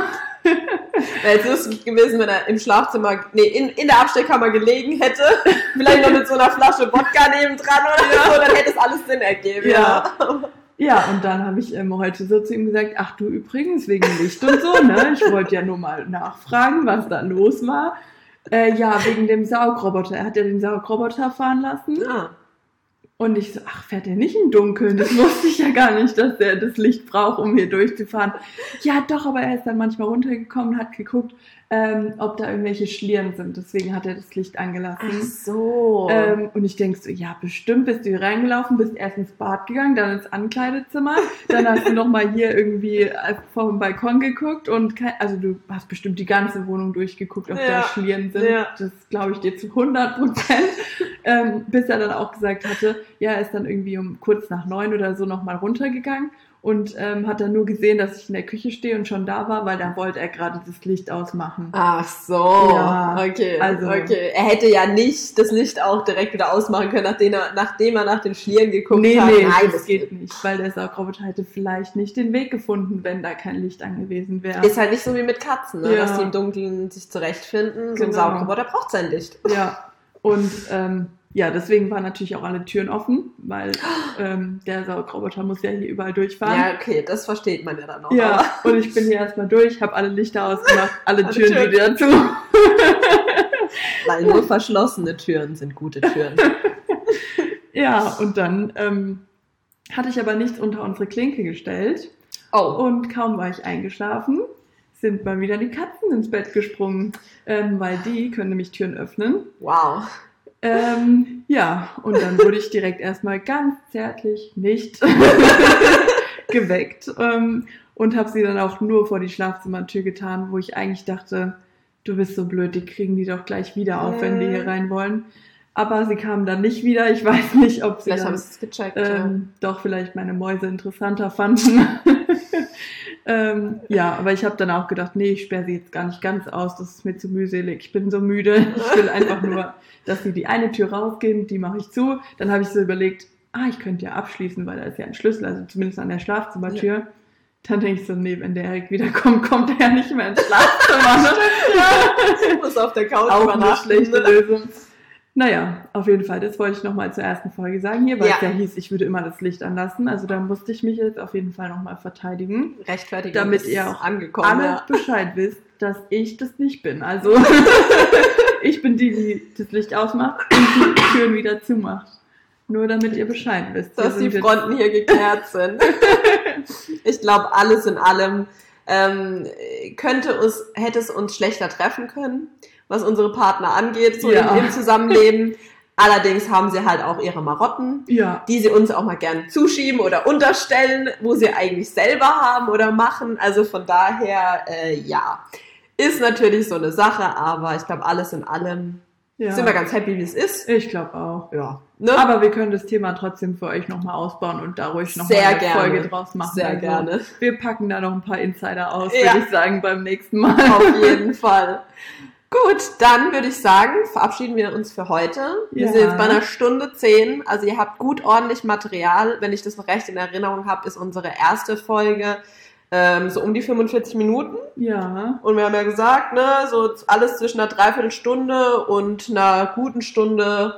Wäre jetzt lustig gewesen, wenn er im Schlafzimmer, nee, in, in der Abstellkammer gelegen hätte. Vielleicht noch mit so einer Flasche Wodka nebendran oder so, dann hätte es alles Sinn ergeben. Ja. Ja, und dann habe ich ähm, heute so zu ihm gesagt, ach du übrigens, wegen Licht und so, ne? Ich wollte ja nur mal nachfragen, was da los war. Äh, ja, wegen dem Saugroboter. Er hat ja den Saugroboter fahren lassen. Ah. Und ich so, ach, fährt der nicht im Dunkeln? Das wusste ich ja gar nicht, dass der das Licht braucht, um hier durchzufahren. Ja, doch, aber er ist dann manchmal runtergekommen und hat geguckt, ähm, ob da irgendwelche Schlieren sind. Deswegen hat er das Licht angelassen. Ach so. Ähm, und ich denk so, ja, bestimmt bist du hier reingelaufen, bist erst ins Bad gegangen, dann ins Ankleidezimmer, dann hast du nochmal hier irgendwie vom Balkon geguckt und kein, also du hast bestimmt die ganze Wohnung durchgeguckt, ob Ja. da Schlieren sind. Ja. Das glaube ich dir zu hundert Prozent. ähm, bis er dann auch gesagt hatte, ja, er ist dann irgendwie um kurz nach neun oder so nochmal runtergegangen und ähm, hat dann nur gesehen, dass ich in der Küche stehe und schon da war, weil da wollte er gerade das Licht ausmachen. Ach so. Ja, okay. also- okay. Er hätte ja nicht das Licht auch direkt wieder ausmachen können, nachdem er, nachdem er nach den Schlieren geguckt Nee, hat. nee, Nein, das geht nicht, weil der Saugroboter hätte vielleicht nicht den Weg gefunden, wenn da kein Licht angewiesen wäre. Ist halt nicht so wie mit Katzen, ne? Ja. Dass die im Dunkeln sich zurechtfinden. So ein Genau. Saugroboter braucht sein Licht. Ja, und ähm, ja, deswegen waren natürlich auch alle Türen offen, weil ähm, der Saugroboter muss ja hier überall durchfahren. Ja, okay, das versteht man ja dann auch. Ja, und ich bin hier erstmal durch, habe alle Lichter ausgemacht, alle Alle Türen Türen. wieder zu. Weil nur verschlossene Türen sind gute Türen. Ja, und dann ähm, hatte ich aber nichts unter unsere Klinke gestellt Oh. und kaum war ich eingeschlafen, sind mal wieder die Katzen ins Bett gesprungen, ähm, weil die können nämlich Türen öffnen. Wow. Ähm, ja, und dann wurde ich direkt erstmal ganz zärtlich nicht geweckt ähm, und habe sie dann auch nur vor die Schlafzimmertür getan, wo ich eigentlich dachte, du bist so blöd, die kriegen die doch gleich wieder auf, wenn die hier rein wollen. Aber sie kamen dann nicht wieder. Ich weiß nicht, ob sie vielleicht dann, haben sie es gecheckt, ähm, ja. doch vielleicht meine Mäuse interessanter fanden. ähm, ja, aber ich habe dann auch gedacht, nee, ich sperre sie jetzt gar nicht ganz aus, das ist mir zu mühselig. Ich bin so müde. Ich will einfach nur, dass sie die eine Tür rausgehen, die mache ich zu. Dann habe ich so überlegt, ah, ich könnte ja abschließen, weil da ist ja ein Schlüssel, also zumindest an der Schlafzimmertür. Ja. Dann denke ich so, nee, wenn der Erik wiederkommt, kommt er ja nicht mehr ins Schlafzimmer. Ne? Ich muss auf der Couch auch eine schlechte ne? Lösung. Naja, auf jeden Fall, das wollte ich nochmal zur ersten Folge sagen hier, weil ja. es ja hieß, ich würde immer das Licht anlassen. Also da musste ich mich jetzt auf jeden Fall nochmal verteidigen. Rechtfertigen, damit ihr auch angekommen, alle ja. Bescheid wisst, dass ich das nicht bin. Also ich bin die, die das Licht ausmacht und die Türen wieder zumacht. Nur damit ihr Bescheid wisst. Dass die Fronten hier geklärt sind. Ich glaube, alles in allem ähm, könnte uns, hätte es uns schlechter treffen können, was unsere Partner angeht, so ja. im, im Zusammenleben. Allerdings haben sie halt auch ihre Marotten, ja. die sie uns auch mal gern zuschieben oder unterstellen, wo sie eigentlich selber haben oder machen. Also von daher, äh, ja, ist natürlich so eine Sache, aber ich glaube, alles in allem ja. sind wir ganz happy, wie es ist. Ich glaube auch. Ja. Ne? Aber wir können das Thema trotzdem für euch nochmal ausbauen und da ruhig nochmal eine gerne. Folge draus machen. Sehr also, gerne. Wir packen da noch ein paar Insider aus, ja. würde ich sagen, beim nächsten Mal. Auf jeden Fall. Gut, dann würde ich sagen, verabschieden wir uns für heute. Wir ja. sind jetzt bei einer Stunde zehn, also ihr habt gut ordentlich Material. Wenn ich das noch recht in Erinnerung habe, ist unsere erste Folge ähm, so um die fünfundvierzig Minuten. Ja. Und wir haben ja gesagt, ne, so alles zwischen einer Dreiviertelstunde und einer guten Stunde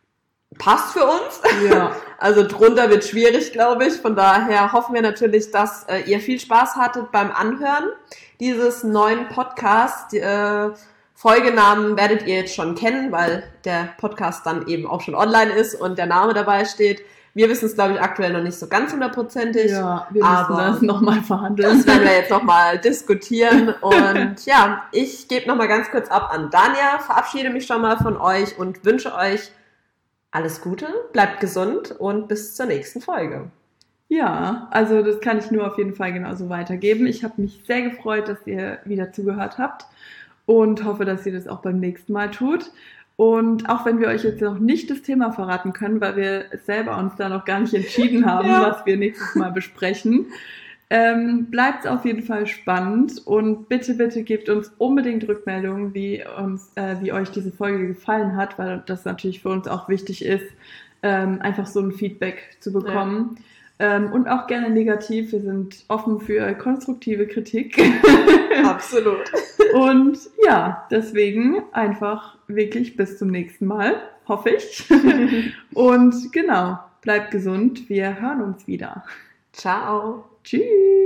passt für uns. Ja. Also drunter wird schwierig, glaube ich. Von daher hoffen wir natürlich, dass äh, ihr viel Spaß hattet beim Anhören dieses neuen Podcasts. Äh, Folgenamen werdet ihr jetzt schon kennen, weil der Podcast dann eben auch schon online ist und der Name dabei steht. Wir wissen es, glaube ich, aktuell noch nicht so ganz hundertprozentig. Ja, wir müssen das nochmal verhandeln. Das werden wir jetzt nochmal diskutieren. Und ja, ich gebe nochmal ganz kurz ab an Dania, verabschiede mich schon mal von euch und wünsche euch alles Gute, bleibt gesund und bis zur nächsten Folge. Ja, also das kann ich nur auf jeden Fall genauso weitergeben. Ich habe mich sehr gefreut, dass ihr wieder zugehört habt. Und hoffe, dass ihr das auch beim nächsten Mal tut. Und auch wenn wir euch jetzt noch nicht das Thema verraten können, weil wir selber uns da noch gar nicht entschieden haben, ja. was wir nächstes Mal besprechen, ähm, bleibt es auf jeden Fall spannend. Und bitte, bitte gebt uns unbedingt Rückmeldungen, wie, uns, äh, wie euch diese Folge gefallen hat, weil das natürlich für uns auch wichtig ist, ähm, einfach so ein Feedback zu bekommen. Ja. Ähm, und auch gerne negativ. Wir sind offen für konstruktive Kritik. Absolut. Und ja, deswegen einfach wirklich bis zum nächsten Mal, hoffe ich. Und genau, bleibt gesund. Wir hören uns wieder. Ciao. Tschüss.